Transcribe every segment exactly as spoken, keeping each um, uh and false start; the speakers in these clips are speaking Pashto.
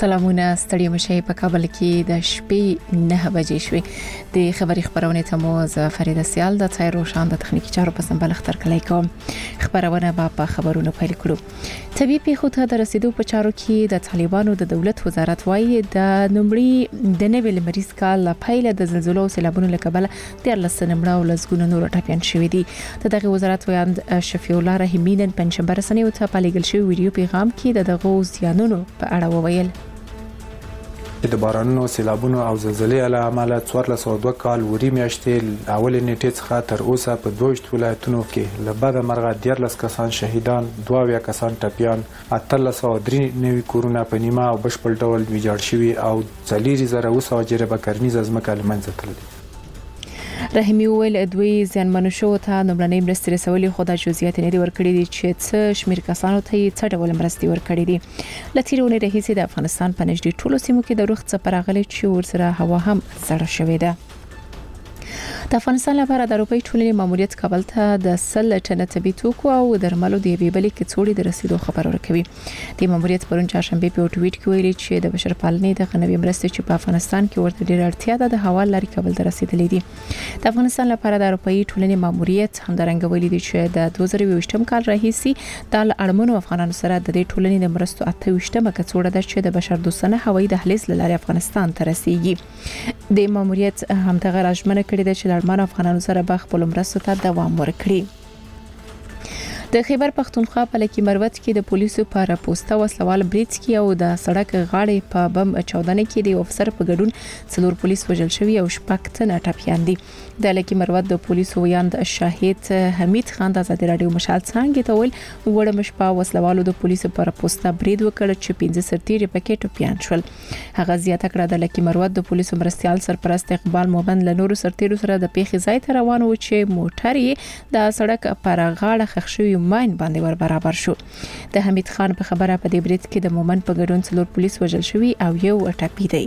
سلامونه ستړي مشه په کابل کې د شپې نه بجې شوې د خبري خبرونه ته مو ز فرید سیال د تای روشان د تخنیکی چارو په سمبل اختر کلی کوم خبرونه په خبرونو پیل کړو طبي پیښو ته د رسیدو په چارو کې د طالبانو د دولت وزارت وايي د نومړي د نوې لمریز کال پیل د زلزلو او سیلابونو لکبل د لسنمړه او لزګونو نور ټاپیان شوې دي د دغه وزارت ویاند شفیع الله رحیمین پنځمبر سنې او ته پالیګل شوی ویډیو پیغام کې د دغه زیانونو په اړه وویل د بارانونو سیلابونو او زلزلې له امله څوارلس سوه دوه کال وري میاشتې اول نیټې څخه تر اوسه په دوه ولایتونو کې له بده مرغه دیارلس کسان شهیدان دوه اویا کسان ټپیان اتلس سوه درې نوي کورونه په نیمه او بشپړ ډول ویجاړ شوي او څلور زره اوه سوه جریبه کرنیزه ځمکه له منځه تللې. رحیمی ویل دوی ځانمنو شو ته نوملنې مرستې رسولي خو د جزئیات نه دی ورکړي دي چې څه شمیر کسانو ته یې څه ډول مرستې ورکړي دي لتیرونه رهیسي د افغانستان په نږدې ټولو سیمو کې د روغ څخه راغلي چې ورسره هوا هم سړه شوې ده. د افغانستان لپاره د اروپای ټولنې ماموریت کابل ته د سل ټنه طبي توکو او درملو د بیبلې کڅوړې د رسیدو خبر ورکوي. د ماموریت پرون چهارشنبه په ټویټ کې ویلي چې د بشرپالنې د غنوي مرستې چې په افغانستان کې ورته ډېر اړتیا ده د هوا لارې کابل ته رسیدلې دي. د افغانستان لپاره د اروپای ټولنې ماموریت همدارنګه ویلي دي چې د دوه زره یوویشتم کال راهیسي د اړمنو افغانانو سره د دې ټولنې د مرستو اته ویشتمه کڅوړه ده چې د بشر دوستانه هوایي دهلیز لارې افغانستان ته رسیږي. د ماموریت همدغه راجمنه کړې ده چې لړمان افغانانو سره به خپل مرستو ته دوام ورکړي. د خیبر پختونخوا په لکی مروت کې د پولیسو پر پوسټه وسلوال بریټ کې او د سړک غاړې په بم چودنه کې د افسر په ګډون څلور پولیس وژل شوی او شپږ تنه ټپیان دي. د لکی مروت د پولیسو ویاند شاهد حمید خان د آزادي رادیو مشال څنګه ته ویل وړه مشپا وسلوالو د پولیسو پر پوسټه بریډ وکړ چې پنځه سرتیري پکې ټپیان شول. هغه زیاته کړه د لکی مروت د پولیسو مرستيال سرپرست اقبال مومن له نورو سرتیرو سره د پیښې ځای ته روان و چې موټر یې د سړک پر غاړه خښ شوی ماین باندې ور برابر شو. د حمید خان په خبره په دې بریټ کې د مومن په ګډون څلور پولیس وژل شوی او یو ټپي دی.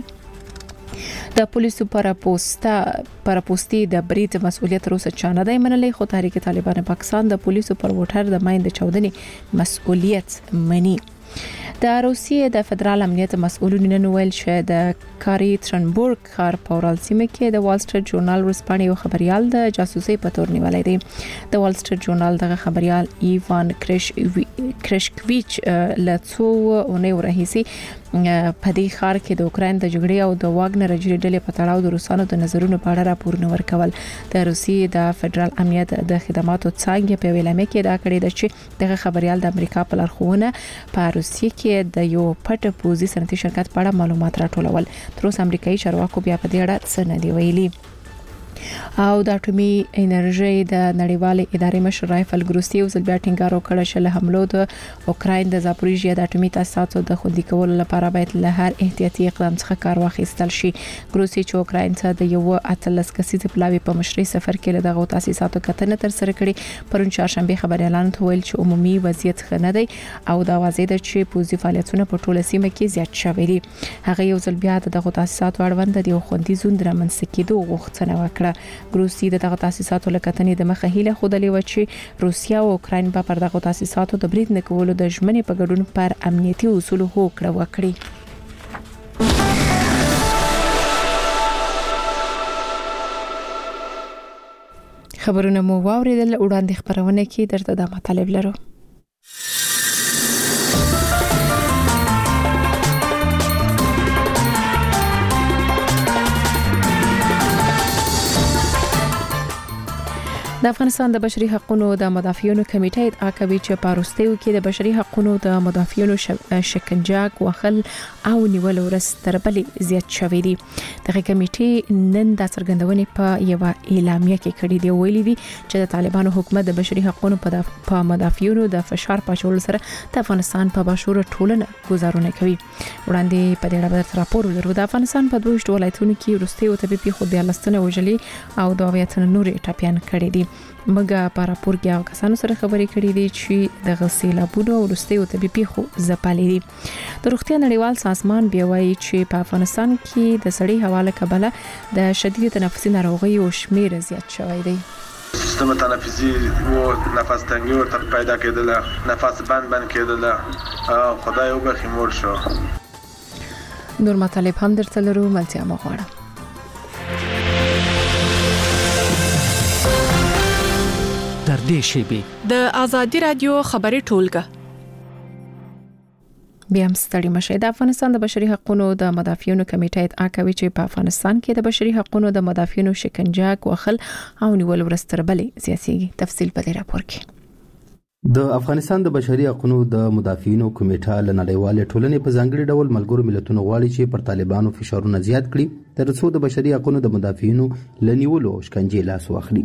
د پولیسو پر پوسټه پر پوسټي د بریټ مسؤلیت روسه چانه دی منلې خو تحریک طالبان پاکستان د پولیسو پر موټر د ماین د چودنې مسؤلیت مني. د روسیې د فدرال امنیت مسؤلین نن ویل چې د کاری ترنبورګ ښار په ورال سیمه کې د وال سټریټ ژورنال ورسپانې یو خبريال د جاسوسي په تور نیولای دی. د وال سټریټ ژورنال دغه خبريال ایوان کرش کرشکویچ لڅو اونۍ ورهیسي په دې ښار کې د اوکرين د جګړې او د واګنر جری ډلې په تړاو د روسانو د نظرونو په اړه راپورونه ورکول. د روسیې د فدرال امنیت د خدماتو څنګه په ویلامه کې دا کړی د چې دغه خبريال د امریکا په لارښوونه په روسیې کې د یو پټ پوزي صنعتي شرکت په اړه معلومات راټولول. تر اوسه امریکایي چارواکو بیا په دې اړه څه نه دی ویلي. او د اټومي انرژي د نړیوالې ادارې مشر رایفل ګروسی او بیا ټینګار وکړ چې له حملو د اوکراین د زاپوریژیا د اټومي تاسیساتو د خوندي کولو لپاره باید له هر احتیاطي اقدام څخه کار واخیستل شي. ګروسی چې اوکراین ته د یو اتلس کسیز پلاوی په مشري سفر کې له دغه تاسیساتو کتنه تر سره کړي پرون چهارشنبه خبر اعلان ویل چې عمومي وضعیت ښه نه دی او دا واضح ده چې پوزي فعالیتونه په ټوله سیمه کې زیات شوي دي. هغه یو ځل بیا دغه تاسیساتو اړوند د یو خوندي زون درمنځ کېدو غوښتنه وکړه. ګروسی د دغه تاسیساتو لکتنې د مخه هیله خودلې و چې روسیا او اوکراین په پر دغه تاسیساتو د بریټ نکولو د ژمنې په ګډون پر امنیتي اصول هوکړه وکړي. خبرونه مو واوریدل وړاندې خبرونه کې درته د مطالب لرو. د افغانستان د بشري حقوقو د مدافعینو کمیټه ادعا کوي چې په وروستیو کې د بشري حقوقو د مدافعینو شکنجه وخل او نیول ورځ تر بلې زیات شوې دي. دغه کمیټې نن د څرګندونې په یو اعلامیه کې کړي دی ویلي دي چې د طالبانو حکومت د بشري حقوقو په مدافعینو د فشار پاچول سره د افغانستان په بشوره ټولنه گزارونه کوي. وړاندې په دې اړه راپور ورو د افغانستان په دوه ولایتونو کې وروستیو طبي پیښو د لستنه وجلي او د اویاتن نور ټاپیان کړي دي. مګه په راپور کې هغه کسانو سره خبرې کړې دي چې د غسیلابونو ورستیو طبي پیښو ځپلې دي. د روغتیا نړیوال سازمان بیا وایي چې په افغانستان کې د سړې هوا له کبله د شدید تنفسي ناروغیو شمیر زیات شوی دی. سیستم تنفسی و نفس تنگی ورته پیدا کېدله، نفس بند بند کېدله، خدای وبخي مور شو. نور مطالب هم درته لرو، ملتیا مو غواړم. در دې شیبې د آزادی رادیو خبري ټولګه بیا هم ستړي مشه. د افغانستان د بشري حقوقو د مدافعینو کمیټه ادعا کوي چې په افغانستان کې د بشري حقوقو د مدافعینو شکنجه، کوخل او نیول ورستربلې زیاتېږي. تفصیل په دې راپور کې. د افغانستان د بشري حقوقو د مدافعینو کمیټه له نړیوال ټولنې په ځانګړي ډول ملګرو ملتونو غواړي چې پر طالبانو فشارونه زیات کړي تر څو د بشري حقوقو د مدافعینو لنیولو شکنجې لاس واخلي.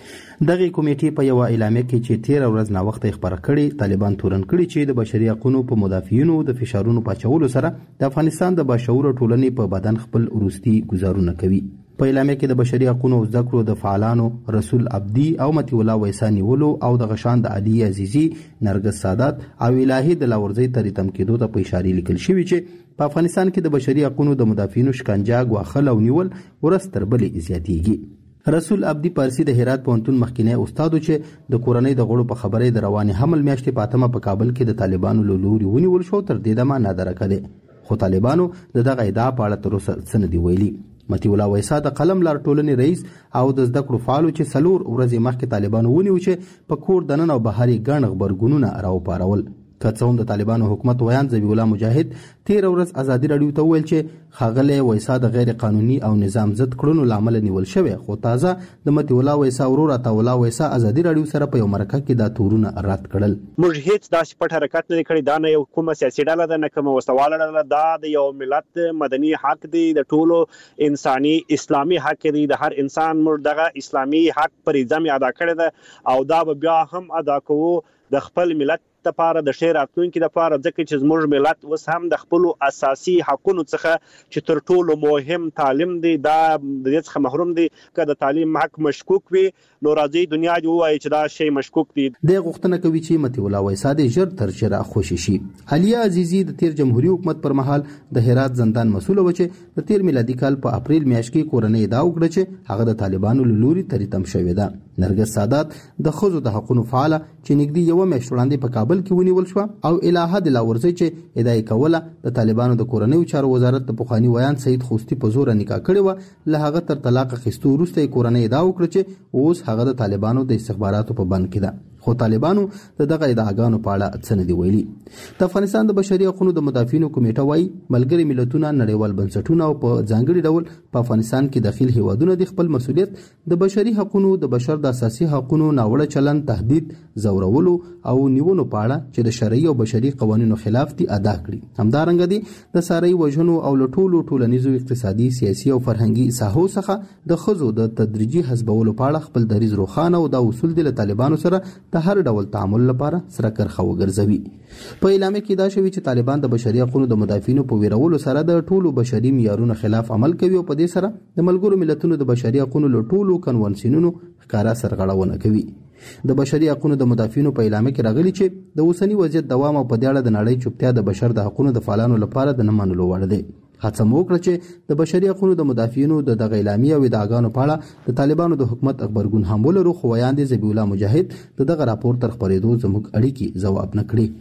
دغه کمیټې په یو اعلامیه کې چې تیر ورځ نا وخت خبره کړې طالبان تورن کړي چې د بشري حقوقو په مدافعینو د فشارونو پاچولو سره د افغانستان د باشعور ټولنې په بدن خپل وروستي گزارونه کوي. په اعلامیه کې د بشري حقوقو او ذکر د فعالانو رسول عبدي او متي الله ویسانی ولو او د غشان د علي عزیزي، نرګس سادات او الهي د لاورزي تری تم کېدو ته په اشاره لیکل شوی چې په افغانستان کې د بشري حقوقو د مدافعینو شکنجه، غواخل او نیول ورستربلې زیاتېږي. رسول عبدي پارسی د هرات پوهنتون مخکینی استاد چې د کورنۍ د غړو په خبرې د رواني حمل میاشتې پاتمه په کابل کې د طالبانو له لوري ونیول شو تر دې دمه نادره کړي، خو طالبانو د دغه ادعا په اړه تر اوسه څه نه دي ویلي. متي الله ویسا د قلم لار ټولنې رئیس او د زده کړو فعالو چې سلور ورځې مخکې طالبانو ونیو چې په کور دننه او بهاري ګڼ خبرګونونه راوپارول. که څه هم د طالبانو حکومت ویان ذبیح الله مجاهد تیر ورځ ازادي رادیو ته ویل چې خاغله ویسا د غیر قانوني او نظام ضد کړنو لامل نیول شوی، خو تازه د متي الله ویسا ورور عطا الله ویسا ازادي رادیو سره په یو مرکه کې دا تورونه رد کړل. موږ هیڅ داسې پټ حرکت نه کړی، دا نه یو کومه سیاسي ډله ده نه کومه وسواله ډله، دا د یو ملت مدني حق دی، د ټولو انساني اسلامي حق دی، د هر انسان موږ دغه اسلامي حق پرې ځم ادا کړی ده او دا به بیا هم ادا کوو د خپل ملت لپاره، د شهر راتلونکي لپاره، ځکه چې زموږ ملت اوس هم د خپل اساسي حقوقو څخه چې تر ټولو مهم تعلیم دی دا د دې څخه محروم دی. که د تعلیم حق مشکوک وي نو راځي دنیا دی وایي چې دا شی مشکوک دی. د غوښتنه کوي چې متي الله ویسا د ژر تر ژره خوشي شي. علي عزیزي د تیر جمهوریت حکومت پر مهال د هرات زندان مسؤل و چې د تیر میلادي کال په اپریل میاشت کې کورنۍ دا وکړه چې هغه د طالبانو له لوري تریتم شوې ده. نرګس سادات د خزو د حقوقو فعال چې نږدې یو میاشت وړاندې په کابل کې ونیول شو او الهه د لاورزي چې ادعای کوله د طالبانو د کورنۍ چارو وزارت د پخوانی ویان سید خوستی په زور نکاح کړی و، له هغه تر طلاق خستو وروسته کورنۍ دا وکړه چې اوس هغه د طالبانو د استخباراتو په بند کې ده، خو طالبانو د دغه ادعاګانو په اړه څه نه دی ویلي. د افغانستان د بشري حقوقو د مدافعینو کمیټه وايي ملګري ملتونه، نړیوال بنسټونه او په ځانګړي ډول په افغانستان کې داخل هیوادونه د خپل مسؤلیت د بشري حقوقو د بشر د اساسي حقوقو ناوړه چلن، تهدید، زورولو او نیونو په اړه چې د شرعي او بشري قوانینو خلاف دي ادا کړي. همدارنګه دي د ساري وژنو او لټولو ټولنیزو، اقتصادي، سیاسي او فرهنګي ساحو څخه د خزو د تدریجي حزبولو په اړه خپل دریځ روښانه او د اصول د طالبانو سره د هر ډول تعامل لپاره سره کرخه وګرځوي. په اعلامیه کې دا شوی چې طالبان د بشري حقوقو د مدافعینو په ویرولو سره د ټولو بشري معیارونو خلاف عمل کوي او په دې سره د ملګرو ملتونو د بشري حقوقو له ټولو کنوانسیونونو ښکارا سرغړونه کوي. د بشري حقوقو د مدافعینو په اعلامیه کې راغلي چې د اوسنی وضعیت دوام او په دې اړه د نړۍ چوپتیا د بشر د حقوقو د فعالانو لپاره د نه منلو وړ دی. هڅه مو وکړه چې د بشري حقوقو د مدافعینو د دغه اعلامیه او ادعاګانو په اړه د طالبانو د حکومت خبرګون هم ولرو، خو ویاندې ذبیح الله مجاهد د دغه راپور تر خبرېدو زموږ اړیکې ځواب نه کړي.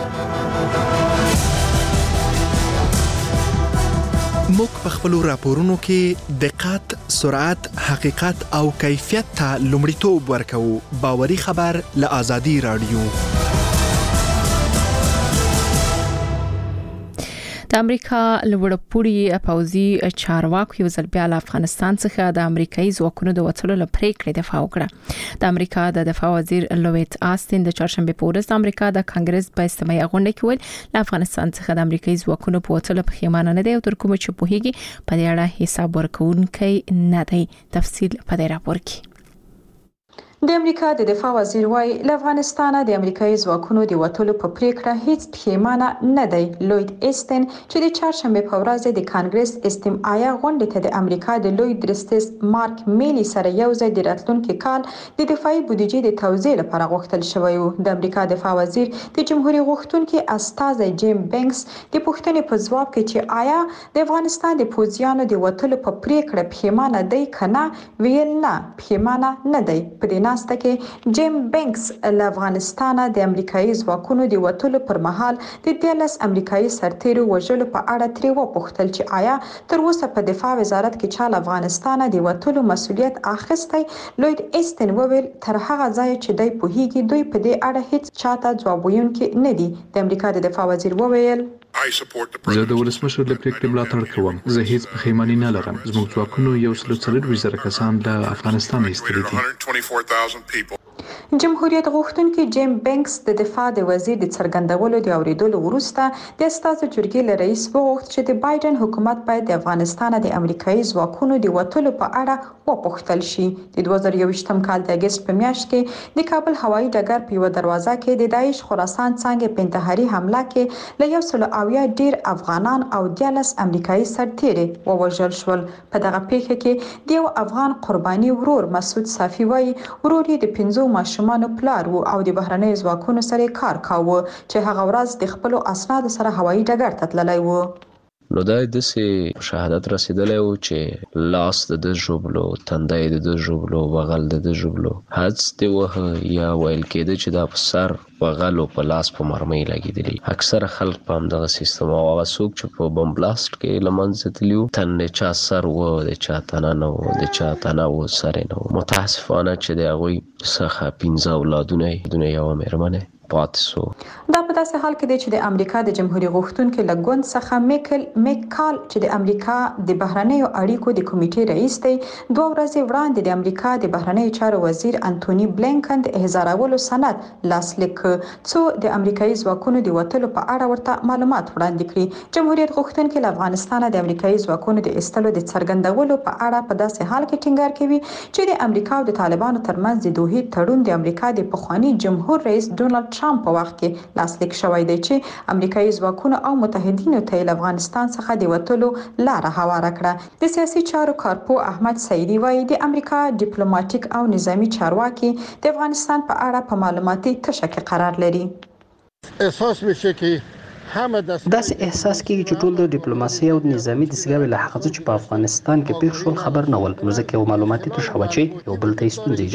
موږ په خپل راپورونو کې دقت، سرعت، حقیقت او کیفیت ته لومړیتوب ورکوو. باوري خبر له آزادي رادیو. د امریکا لوړپوړي پوځي چارواکو یو ځل بیا له افغانستان څخه د امریکایي ځواکونو د وټلو لپاره پریکړه دفاع وکړه. د امریکا د دفاع وزیر لویټ آستین د چهارشنبه په ورځ د امریکا د کانګرس په اجتماعي غونډه کې ویل له افغانستان څخه د امریکایي ځواکونو په وټلو پښیمانه نه دی او تر کومه چې پوهیږي په دې اړه حساب ورکوونکی نه دی. تفصیل په دې راپور کې. د امریکا د دفاع وزیر وايي له افغانستانه د امریکایي ځواکونو د وټلو په پریکړه هیڅ پښیمانه نه دی. لوید ایستن چې د چهارشنبه په ورځ د کانګرس اجتماعي غونډې ته د امریکا د لوی درستیز مارک میلی سره یو ځای د راتلونکي کال د دفاعي بودیجې د توزیع لپاره غوښتل شوی و. د امریکا دفاع وزیر د جمهوریت غوښتونکي استازی جیم بینکس د پوښتنې په ځواب کې چې آیا د افغانستان د پوځیانو د وټلو په پریکړه پښیمانه دی کنه ویل نه پښیمانه نه دی. په دې ناسته کې جیم بینکس له افغانستان د امریکایي ځواکونو د وټولو پر مهال د دیالس امریکایي سرتیرو وژلو په اړه تری وپوښتل چې آیا تر اوسه په دفاع وزارت کې چا له افغانستان د وټولو مسؤلیت اخیستی. لوید ایستن وویل تر هغه ځای چې دوی پوهیږي دوی په دې اړه هیڅ چاته ځواب ویونکي نه دي. د امریکا د دفاع وزیر وویل زه د ولسمشر د پریکړې ملاتړ کوم. زه هیڅ پښیماني نه لرم. زموږ ځواکونو یو سل څلور زره کسان له افغانستان ایستلي دي. جمهوریت غوښتونکي جیم بینکس د دفاع د وزیر د څرګندولو د اوریدلو وروسته د استازو جرګې له رئیس وغوښت چې د بایدن حکومت باید د افغانستان د امریکایي ځواکونو د وټولو په اړه وپوښتل شي. د دوه زره یوویشتم کال د اگست په میاشت کې د کابل هوایي ډګر په یو دروازه کې د داعش خراسان څنګه په انتحاري حمله کې له یو سل اویا ډیر افغانان او دیالس امریکایي سرتیري ووژل شول. په دغه پیښه کې د یو افغان قرباني ورور مسعود صافي وایي ورور یې د پنځو ماشومانو پلار وو او د بهرنۍ ځواکونو سره کار کاوه چې هغه ورځ د خپل اسنادو سره هوایي ډګر ته تللی و. نو دا د سي شهادت رسیدلی و چې لاس د د ژوبلو، تندی د د ژوبلو، بغل د د ژوبلو، حدس دی وه یا ویل کېده چې دا په سر بغل او په لاس په مرمۍ لګېدلي. اکثره خلک په همدغه سیستم او هغه څوک چې په بم بلاست کې له منځه تللي وو تن د چا سر و، د چا تنه نه و، د چا تنه و سر یې نه و. متاسفانه چې د هغوی څخه پنځه اولادونه یې یوه مېرمن پاتې سو. دا په داسې حال کې دی چې د امریکا د جمهوریت غوښتونکو له ګوند څخه میکل میکال چې د امریکا د بهرنیو اړیکو د کمیټې رئیس دی دوه ورځې وړاندې د امریکا د بهرنیو چارو وزیر انټونی بلینکن د احضارولو سند لاسلیک څو د امریکایي ځواکونو د وټلو په اړه ورته معلومات وړاندې کړي. جمهوریت غوښتونکو له افغانستان د امریکایي ځواکونو د ایستلو د څرګندولو په اړه په داسې حال کې ټینګار کوي چې د امریکا او د طالبانو ترمنځ د دوحې تړون د امریکا د پخوانی جمهور رئیس ډونالد ټرمپ په وخت کې لاسلیک شوی دی چې امریکایي ځواکونو او متحدینو ته له افغانستان څخه د وټلو لار هواره کړه. د سیاسي چارو کارپو احمد سعیدی وایي د امریکا ډیپلوماټیک او نظامی چارواکي د افغانستان په اړه په معلوماتي تشه کې قرار لري. احساس میشه که داسې احساس کېږي چې ټول د ډیپلوماسي او نظامی دستګاوې له هغه چې په افغانستان کې پیښ شول خبر نه ول، نو ځکه یو معلوماتي تشه وه چې یو بل ته ستونزې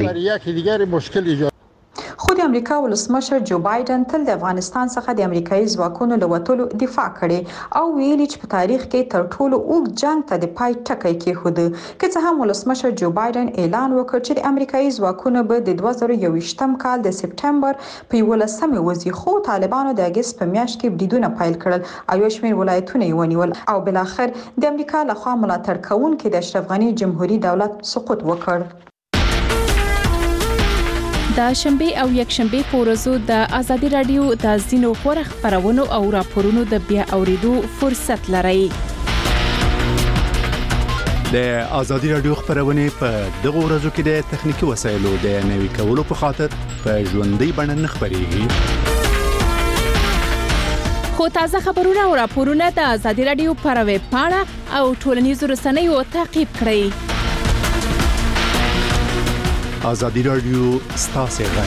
ایجادولې. خو د امریکا ولسمشر جو بایدن تل د افغانستان څخه د امریکایي ځواکونو له وټلو دفاع کړي او ویلي چې په تاریخ کې تر ټولو اوږد جنگ ته د پای ټکی کېښود. که څه هم ولسمشر جو بایدن اعلان وکړ چې د امریکایي ځواکونو به د دوه زره یوویشتم کال د سپټمبر په یولسمې وځي، خو طالبانو د اګست په میاشت کې بریدونه پیل کړل او یو شمېر ولایتونه یې ونیول او بالاخره د امریکا لخوا ملاتړ کوونکي د اشرف غني جمهوریت دولت سقوط وکړ. د شنبه او یک شنبه په ورځو د ازادي رادیو د ځینو خبرو خبرونو او راپورونو د بیا اوریدو فرصت لرئ. د ازادي رادیو خبرونه په دغه ورځو کې د تخنیکی وسایلو د نوي کولو په خاطر په ژوندۍ بڼه نه خبريږي. خو تازه خبرونه او راپورونه د ازادي رادیو پر ویب پاڼه او ټولنیزو رسنیو تعقیب کړئ. ازادي رادیو ستاسو غږ.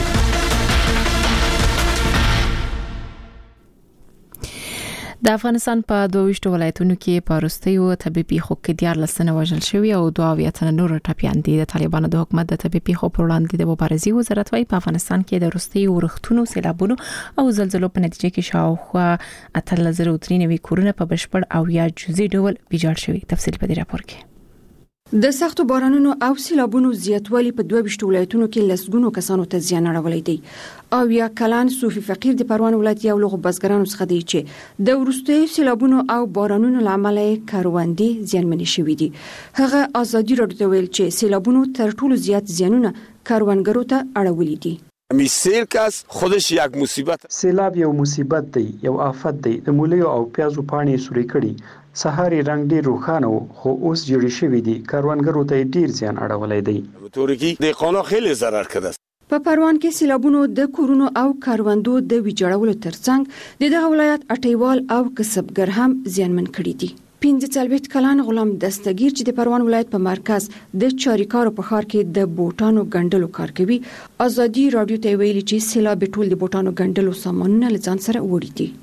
د افغانستان په دوه ویشت ولایتونو کې په وروستیو طبي پیښو کې دیارلس تنه وژل شوي او دوه اویا تنه نور ټپیان دي. د طالبانو د حکومت د طبي پیښو پر وړاندې د مبارزې وزارت وايي په افغانستان کې د وروستیو ورښتونو، سیلابونو او زلزلو په نتیجه کې شاوخوا اتلس زره درې نوي کورونه په بشپړ او یا جزئي ډول ویجاړ شوي. تفصیل په دې راپور کې. د سختو بارانونو او سیلابونو زیاتوالی په دوه ویشت ولایتونو کې لسګونو کسانو ته زیان اړولی دی. او یا کلان صوفي فقیر د پروان ولایت یو لغو بزګرانو څخه دی چې د وروستیو سیلابونو او بارانونو لامل کاروندې زیانمنې شوې دي. هغه ازادي رادیو ته ویل چې سیلابونو تر ټولو زیات زیانونه کاروندګرو ته اړولي دي. میسیل کس خودش یک مصیبت. سیلاب یو مصیبت دی، یو آفت دی. د مولیو او پیازو پاڼې سوري کړي. سهاري رنگ ډیر روښانه خو اوس جوړی شوی دی. کاروانګرو ته ډیر زیان اړولای دی. تورکی د قانون خیلی ضرر کړه. په پروان کې سیلابونو د کورونو او کاروندو د ویجاړولو ترڅنګ د دغه ولایت اټیوال او کسبګر هم زیانمن کړي دي. پنځه څلوېښت کلن غلام دستگیر چې د پروان ولایت په مرکز د چاریکارو په ښار کې د بوټانو ګنډلو کار کوي، ازادي رادیو ته ویلي چې سیلاب ټول د بوټانو ګنډلو سامانونه له ځان سره وړي دي.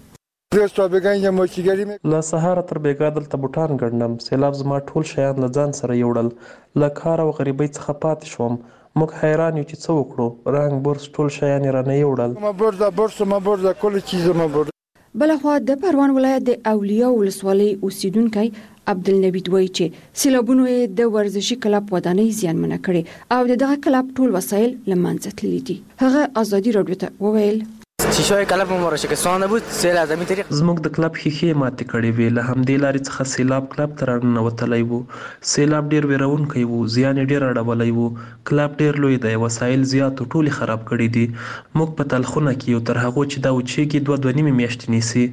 له سهار تر بیګا دلته بوټان ګنډم. سیلاب زما ټول شیان له ځان سره یوړل. له کار او غریبۍ څخه پاتې شوم. موږ حیران یو چې څه وکړو. رنګ برس ټول شیان یې رانه یوړل. مبرزه برس مبرزه کل چیز مبرزه. بلخوا د پروان ولایت د اولیا ولسوالۍ اوسیدونکي عبدالنبی دوی چې سیلابونو د ورزشي کلب ودانۍ زیانمنه کړي او دغه کلب ټول وسایل لمنځه تللي دي. هغه ازادي رادیو ته وویل شیشه‌های کلب ما را شکستانده بود. سیل از همین طریق زموږ د کلب ښیښې ماتې کړې وې. له همدې لارې څخه سیلاب کلب ته راننوتلی و. سیلاب ډېر ویرونکی و، زیان یې ډېر اړولی و. کلب ډېر لوی دی، وسایل زیات او ټولې خراب کړي دي. موږ په تلخونه کې یو، تر هغو چې دا وچېږي دوه دوه نیمې میاشتې نیسي.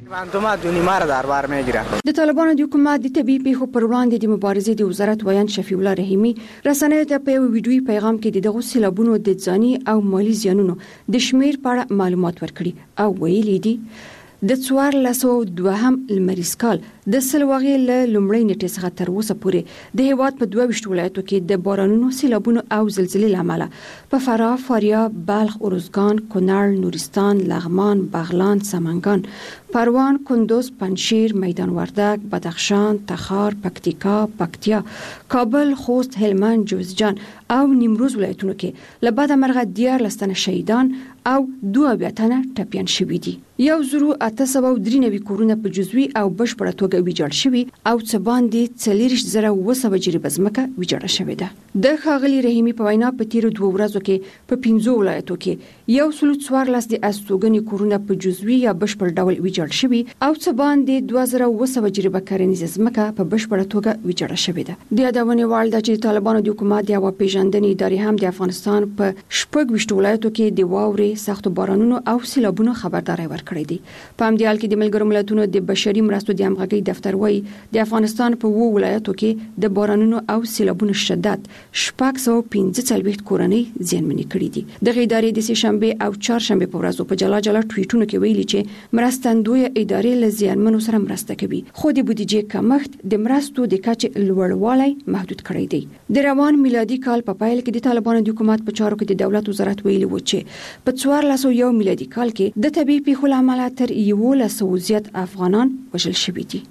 د طالبانو د حکومت د طبي پیښو پر وړاندې د مبارزې د وزارت ویان شفیع الله رحیمي رسنیو ته په یو ویډیوي پیغام کې د دغو سیلابونو د ځاني او مالی زیانونو د شمیر په اړه معلومات ورکړي او ویلي دي د څوارلس سوه دوهم لمریز کال د سلواغې له لومړۍ نیټې څخه تر اوسه پورې د هیواد په دوه ویشت ولایتو کې د بارانونو، سیلابونو او زلزلې له امله په فراه، فاریاب، بلخ، ارزګان، کونړ، نورستان، لغمان، بغلان، سمنګان، پروان، کندوز، پنجشیر، میدان وردګ، بدخشان، تخار، پکتیکا، پکتیا، کابل، خوست، هلمند، جوزجان او نیمروز ولایتونو کې له بده مرغه دیارلس تنه شهیدان او دوه اویا تنه ټپیان شوي دي. یو زرو اته سوه او درې نوي کورونه په جزوي او بشپړه توګه ویجاړ شوي او څه باندې څلېرویشت زره اوه سوه جریبه ځمکه ویجاړه شوې ده. د ښاغلي رحیمي په وینا په تیرو دوه ورځو کې په پنځو ولایتو کې یو سلو څوارلس د استوګنې کورونه په جزوي یا بشپړ ډول ویجاړ شوي او څه باندې دوه زره اوه سوه جریبه کرنیزه ځمکه په بشپړه توګه ویجاړه شوې ده. د یادونې وړ ده چې طالبانو د حکومت د هوا پیژندنې ادارې هم د افغانستان په شپږ ویشت ولایتو کې د واورې، سختو بارانونو او سیلابونو خبرداري ورکړې دي. په همدې حال کې د ملګرو ملتونو د بشري مرستو د همغږۍ دفتر وايي د افغانستان په وو ولایتو کې د بارانونو او سیلابونو شدت شپږ سوه پنځه څلوېښت کورنۍ زیانمنې کړې دي. دغه ادارې د سې شنبې او چهارشنبې په ورځو په جلا جلا ټویټونو کې ویلي چې مرستندوی ادارې له زیانمنو سره مرسته کوي، خو د بودیجې کمښت د مرستو د کچې لوړوالی محدود کړی دی. د روان میلادي کال په پیل کې د طالبانو د حکومت په چارو کې د دولت وزارت ویلي و چې په څوارلس سوه یو میلادي کال کې د طبي پیښو له امله تر یولس سوه زیات افغانان وژل شوي دي.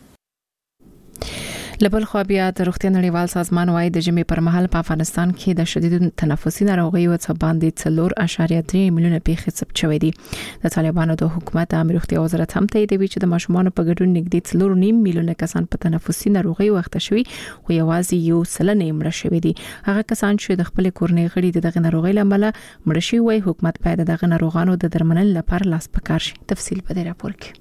لبل خو بیا د روغتیا نړیوال سازمان وايي د ژمي پر مهال په افغانستان کې د شدید تنفسي ناروغیو څخه باندې څلور اعشاریه درې میلیونه پیښې ثبت شوې دي. د طالبانو د حکومت عامه روغتیا وزارت هم تاییدوي چې د ماشومانو په ګډون نږدې څلور نیم میلیونه کسان په تنفسي ناروغیو اخته شوي خو یوازې یو سلنه یې مړه شوي دي. هغه کسان چې د خپل کورنۍ غړي دغه ناروغي لامل مړه شوي وي، حکومت باید دغه ناروغانو د درملنې لپاره لاس پکار شي. تفصیل په دې راپور کې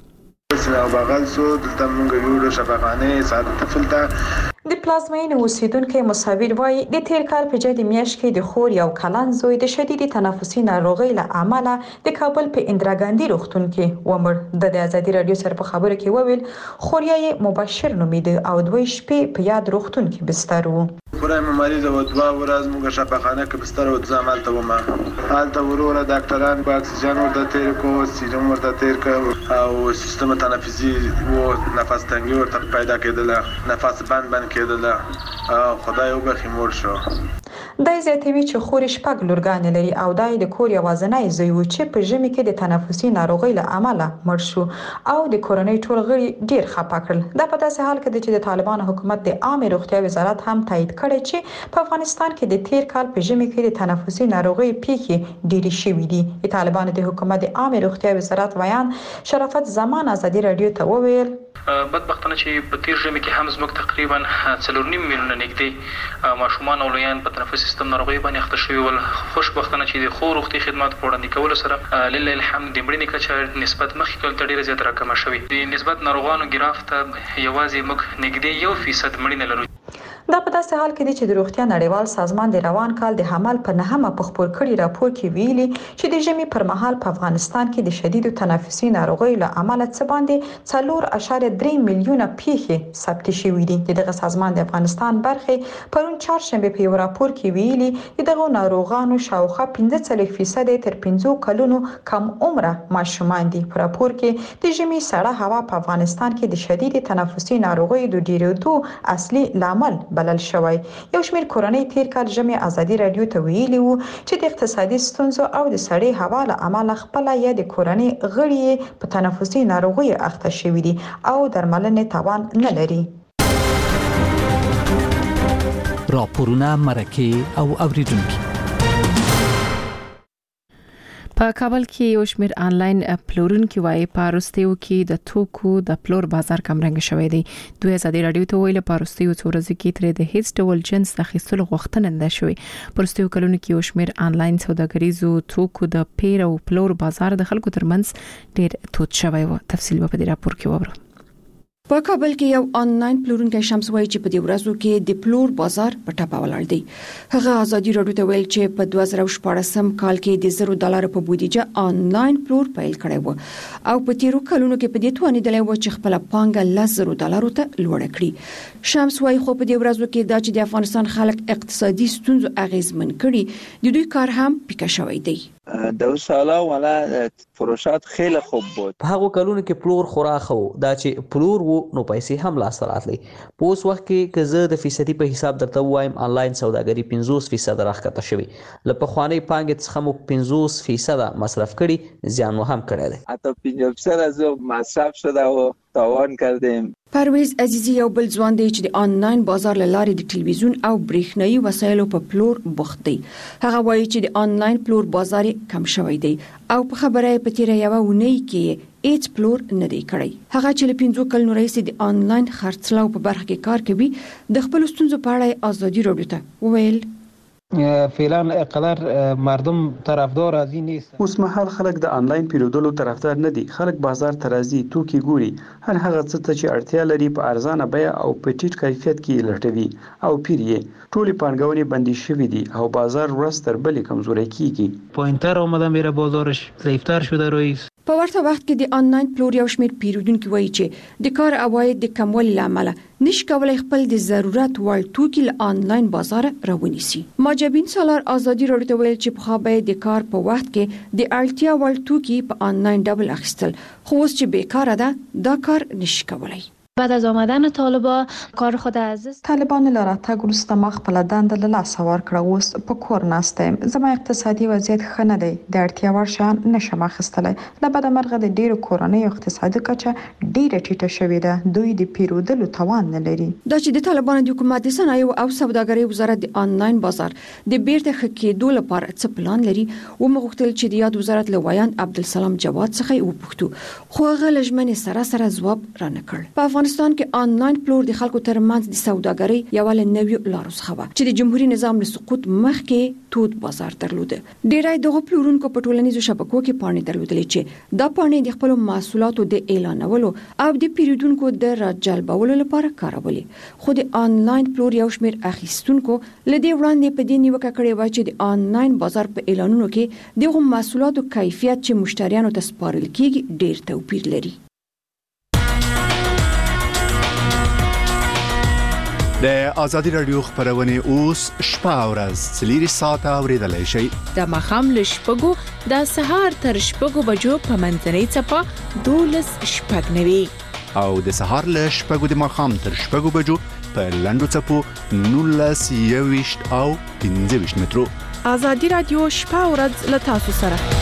او بغل سو دلته مونږ یو شفاخانه ساده تفلته د پلازمین اوسیدونکو مصابیر وای د تیر کال په جدي میاشت کې د خور یو کلن زوی د شدید تنفسي ناروغي له امله د کابل په اندراګاندي روغتون کې ومړ. د ازادي رادیو سره په خبرو کې وویل خوریا مبشر نومیده او دوی شپې په یاد روغتون کې بستر وو. خورای مریض و دوا ورځ موږ شفاخانه کې بستر او ځامل ته ومه حالت وروره ډاکټران په اکسیجن ورته تیر کو، سیروم ورته تیر کو او سیستم تنفسي و نفس تنګي ورته پیدا کېدله، نفس بند بند کېدله. خدای وبخي مور شو. دای زیاتوي چې خور شپږ لورګان لري او دای د کور یوازنۍ زوی و چې په ژمي کې د تنفسي ناروغي له امله مړ شو او د کورنۍ ټول غړي ډیر خپه کړل. دا په داسې حال کې چې د طالبانو حکومت د عامه روغتیا وزارت هم تایید کړی چې په افغانستان کې د تیر کال په ژمي کې د تنفسي ناروغي پیښې ډېرې شوې دي. د طالبانو د حکومت د عامه روغتیا وزارت ویان شرافت زمان ازادي رادیو ته وویل بدبختانه چې په تیر ژمي کې هم زموږ تقریبا څلور نیم میلیونه نږدې ماشومان او لویان په تنفسي سیستم ناروغي باندې اخته شوي ول. خوشبختانه چې د خو روغتي خدمات په وړاندې کولو سره لله الحمد د مړینې کچه نسبت مخکې کول ته ډیره زیاته راکمه شوې. د نسبت ناروغانو ګراف ته یوازې موږ نږدې یو فیصد مړینه لرو. دا په داسې حال کې دی چې د روغتیا نړیوال سازمان د روان کال د حمل په نهمه په خپور کړي راپور کې ویلي چې د ژمي پر مهال په افغانستان کې د شدید تنفسي ناروغیو له امله څه باندې څلور اعشاریه درې میلیونه پیښې ثبت شوې دي. دغه سازمان د افغانستان برخه پرون چهارشنبه په یو راپور کې ویلي چې دغه ناروغانو شاوخوا پنځه څلوېښت فیصد تر پنځو کلونو کم عمره ماشومان دي. په راپور کې د ژمي سړه هوا په افغانستان کې د شدید تنفسي ناروغیو د ډیرېدو اصلي لامل بلل شوی. یو شمېر کورنۍ تیر کال ژمي ازادي رادیو ته ویلي وو چې د اقتصادي ستونزو او د سړې هوا له امله خپل یا د کورنۍ غړي په تنفسي ناروغیو اخته شوي دي او درملنې توان نه لري. راپورونه مرکه او اوریدونکو په کابل کې یو شمېر آنلاین پلورونکي وایي په وروستیو کې د توکو د پلور بازار کمرنګ شوی دی. دوی ازادي رادیو ته ویل په وروستیو څو ورځو کې ترې د هیڅ ډول جنس اخیستلو غوښتنه نه شوې. په وروستیو کلونو کې یو شمېر آنلاین سوداګریزو توکو د پیر او پلور بازار د خلکو ترمنځ ډېر تود شوی و. تفصیل په دې راپور کې وورو. په کابل کې یو آنلاین پلورونکی شمس وایي چې په دې ورځو کې د پلور بازار په ټاپه ولاړ دی. هغه ازادي رادیو ته ویل چې په دوه زره شپاړسم کال کې د زرو ډالر په بودیجه آنلاین پلور پیل کړی و او په تیرو کلونو کې په دې توانیدلی و چې خپل پانګه لس زرو ډالر ته لوړه کړي. شمس وایي خو په دې ورځو کې دا چې د افغانستان خلک اقتصادي ستونزو اغیزمن کړي د دوی کار هم پیکه شوی دی. دو سالا ولا فروشات خیلی خوب بود. په هغه کلونو کې پلور خورا خو دا چې پلور وو نو پیسې هم لاس راتلې. په اوس وخت کې که زه د فیصدي په حساب درته وایم آنلاین سوداګري پنځوس فیصد راښکته شوی. له پخوانۍ پانګې څخه مو پنځوس فیصد مصرف کړي، زیان مو هم کړی دی. حتی پنځوس فیصد از مصرف شده و تاوان کردیم. پرویز عزیزی یو بل ځوان دی چې د آنلاین بازار له لارې د ټلویزیون او برېښنایي وسایلو په پلور بوخت دی. هغه وایي چې د آنلاین پلور بازار کم شوی دی او په خبره په تیره یوه اونۍ کې هیڅ پلور نه دی کړی. هغه چې له پنځو کلونو راهیسې د آنلاین خرڅلاو په برخه کې کار کوي د خپل ستونزو په اړه ازادي رادیو ته وویل فعلا قدر مردم طرفدار از این نیست. اوس مهال خلک د آنلاین پیرودلو طرفدار نه دي. خلک بازار ته راځي، توکي ګوري، هر هغه څه ته چې اړتیا لري په ارزانه بیه او په ټیټ کیفیت کې لټوي او پیر یې. ټولې پانګونې بندي شوې دي او بازار ورځ تر بلې کمزوری کیږي. پوینتر اومده میره بازارش ضعیفتر شده رئیس. په ورته وخت کې د آنلاین پلور یو شمېر پیرودونکي وایي چې د کار عواید د کموالي له امله نشي کولای خپل د ضرورت وړ توکي له آنلاین بازار راونیسي. ماجبین سالار ازادي رادیو ته ویل چې په خابه د کار په وخت کې د اړتیا وړ توکي په آنلاین ډبل اخیستل، خو اوس چې بیکاره ده دا کار نشي کولای. بعد از آمدن طالبا کار خود از طالبان له راتګ وروسته ما خپل دنده له لاسه ورکړه. اوس په کور ناست یم. زما اقتصادي وضعیت ښه نه دی. د اړتیا وړ شیان نشم اخیستلی. له بده مرغه د ډېرو کورنیو اقتصادي کچه ډېره ټیټه شوې ده. دوی د پیرودلو توان نه لري. دا چې د طالبانو د حکومت د صنایعو او سوداګرۍ وزارت د آنلاین بازار د بیرته ښه کېدو لپاره څه پلان لري ومو غوښتل چې د یاد وزارت له وایاند عبدالسلام جواد څخه یې وپوښتو، خو هغه له ژمنې سره سره ځواب رانه کړ. په افغانستان کې آنلاین پلور د خلکو ترمنځ د سوداګرۍ یوه له نویو لارو څخه وه چې د جمهوریت نظام له سقوط مخکې تود بازار درلوده. ډېری دغو پلورونکو په ټولنیزو شبکو کې پاڼې درلودلې چې دا پاڼې د خپلو محصولاتو د اعلانولو او د پیرودونکو د راجلبولو لپاره کارولې. خو د آنلاین پلور یو شمېر اخیستونکو له دې وړاندې په دې نیوکه کړې وه چې د آنلاین بازار په اعلانونو کې دغو محصولاتو کیفیت چې مشتریانو ته سپارل کېږي ډېر توپیر لري. د ازادي رادیو خبرونه اوس شپه او ورځ څلوري ساعته اوریدلای شئ. د ماښام له شپږو د سهار تر شپږو بجو په منځنۍ څپه دولس شپږ نوي او د سهار له شپږو د ماښام تر شپږو بجو په لنډو څپو نولس یويشت او پنځه ویشت مترو. ازادي رادیو شپه او ورځ له تاسو سره.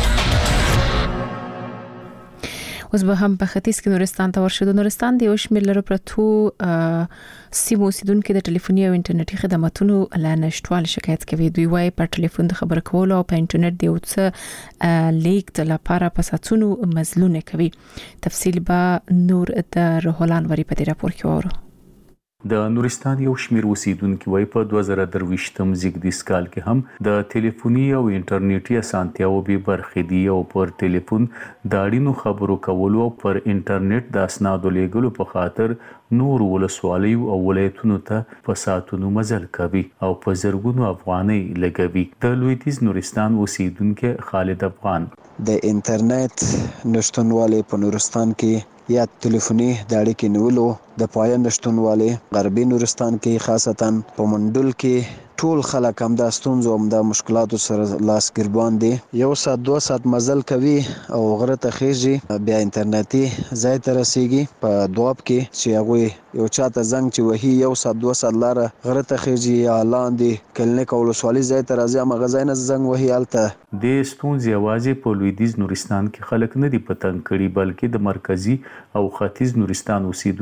اوس به هم په ختیځ کې نورستان ته ورشو. د نورستان د یو شمېر لرو پرتو سیمو اوسیدونکو د ټلیفوني او انټرنیټي خدماتونو له نشټوالي شکایت کوي. دوی وايي په ټلیفون د خبرو کولو او په انټرنیټ د یو څه لیږد لپاره په ساعتونو مزلونه کوي. تفصیل به نور د روحلان وری په دې راپور کې وورو. د نورستان یو شمېر اوسیدونکو وايي په دوه زره درویشتم زیږدیز کال کې هم د ټلیفوني او انټرنیټي اسانتیاو به برخې دي او پر ټلیفون د اړینو خبرو کولو او پر انټرنیټ د اسنادو لیږلو په خاطر نور ولسوالیو او ولایتونو ته په ساعتونو مزل کوي او په زرګونو افغانۍ لګوي. د لویدیځ نورستان اوسیدونکو خالد افغان د انټرنیټ نشټونواله په نورستان کې یا ټلیفوني د اړیکې نیولو د پایان نشټونواله غربي نورستان کې خاصتا په منډل کې ټول خلک هم د ستونزو هم د مشکلاتو سره لاس ګربان دي. یو ساعت دوه ساعت مزل کوي او غره ته خېږي بیا انټرنیټي ځای ته رسیږي په دواب کې چې هغه یو چاته زنګ چې وਹੀ یو ساعت دوه ساعت لار غره ته خېږي یا لاندې کلینیک او ولسوالي ځای ته راځي هغه ځای نه زنګ وਹੀ الته. د ستونزې आवाज په لویدیځ نورستان کې خلک نه دي پتنګ کړي بلکې د مرکزی او ختیځ نورستان اوسیدونکو هم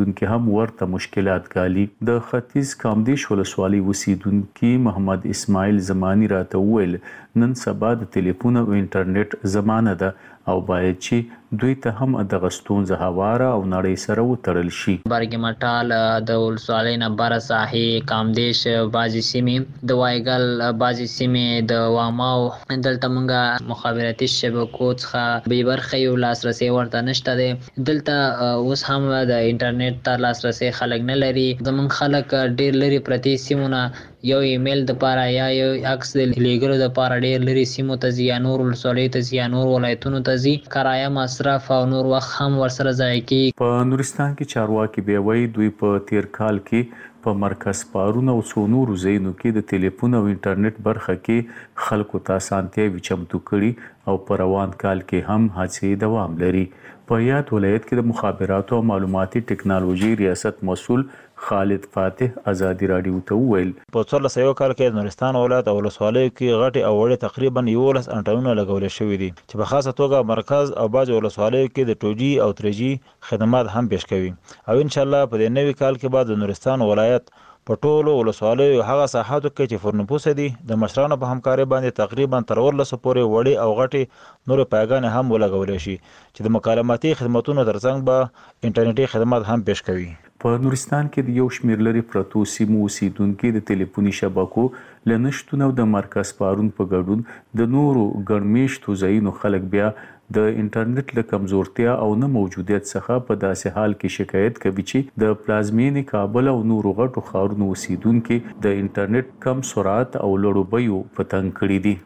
هم ورته مشکلات ګالي. د ختیځ کامدیش ولسوالۍ اوسیدونکي محمد اسماعیل زمانی راته وویل نن سبا د ټلیفون او انټرنیټ زمانه ده او باید چې دوی ته هم دغه ستونزه هواره او نړۍ سره وتړل شي. برګ مټال د ولسوالۍ نه بره ساحې کامدیش بعضې سیمې د وایګل بعضې سیمې د واماو دلته موږ مخابراتي شبکو څخه بې برخې یو لاسرسی ورته نشته دی. دلته اوس هم د انټرنیټ ته لاسرسی خلک نه لري. زموږ خلک ډېر لرې پرتې سیمونه یو ایمیل دپاره یا یو عکس د لیږلو دپاره ډېر لرې سیمو ته ځي یا نور ولسوالیو ته ځي یا نور ولایتونو ته ځي. کرایه مصرف او نور وخت هم ورسره ضایع کېږي. په نورستان کې چارواکي بیا وایي دوی په تیر کال کې په مرکز پارونه او څو نورو ځایونو کې د ټلیفون او انټرنیټ برخه کې خلکو ته اسانتیاوې چمتو کړي او په روان کال کې هم هڅې دوام لري. په یاد ولایت کې د مخابراتو او معلوماتي ټکنالوژي ریاست مسؤل خالد فاتح ازادي راډیو ته وویل په څوارلس سوه کال کې د نورستان ولایت او ولسوالیو کې غټې او وړې تقریبا یولس انټنونه لګول شوي دي چې په خاصه توګه مرکز او بعضې ولسوالیو کې د ټو جي او تري جي خدمات هم پیش کوي او انشاءالله په دې نوي کال کې به د نورستان ولایت په ټولو ولسوالیو هغه ساحاتو کې چې فرنپوسه دي د مشرانو په همکارۍ باندې تقریبا تر اوولسو پورې وړې او غټې نورې پایګانې هم ولګولی شي چې د مکالماتي خدمتونو ترڅنګ به انټرنیټي خدمات هم پیش کوي. په نورستان کې د یو شمېر لرې پرتو سیمو اوسیدونکي د ټلیفوني شبکو له نشتون او د مرکز پارون په ګډون د نورو ګڼمېشتو ځایونو خلک بیا د انټرنیټ له کمزورتیا او نه موجودیت څخه په داسې حال کې شکایت کوي چې د پلازمینې کابل او نورو غټو ښارونو اوسیدونکي د انټرنیټ کم سرعت او لوړو بیو په تنګ کړي دي.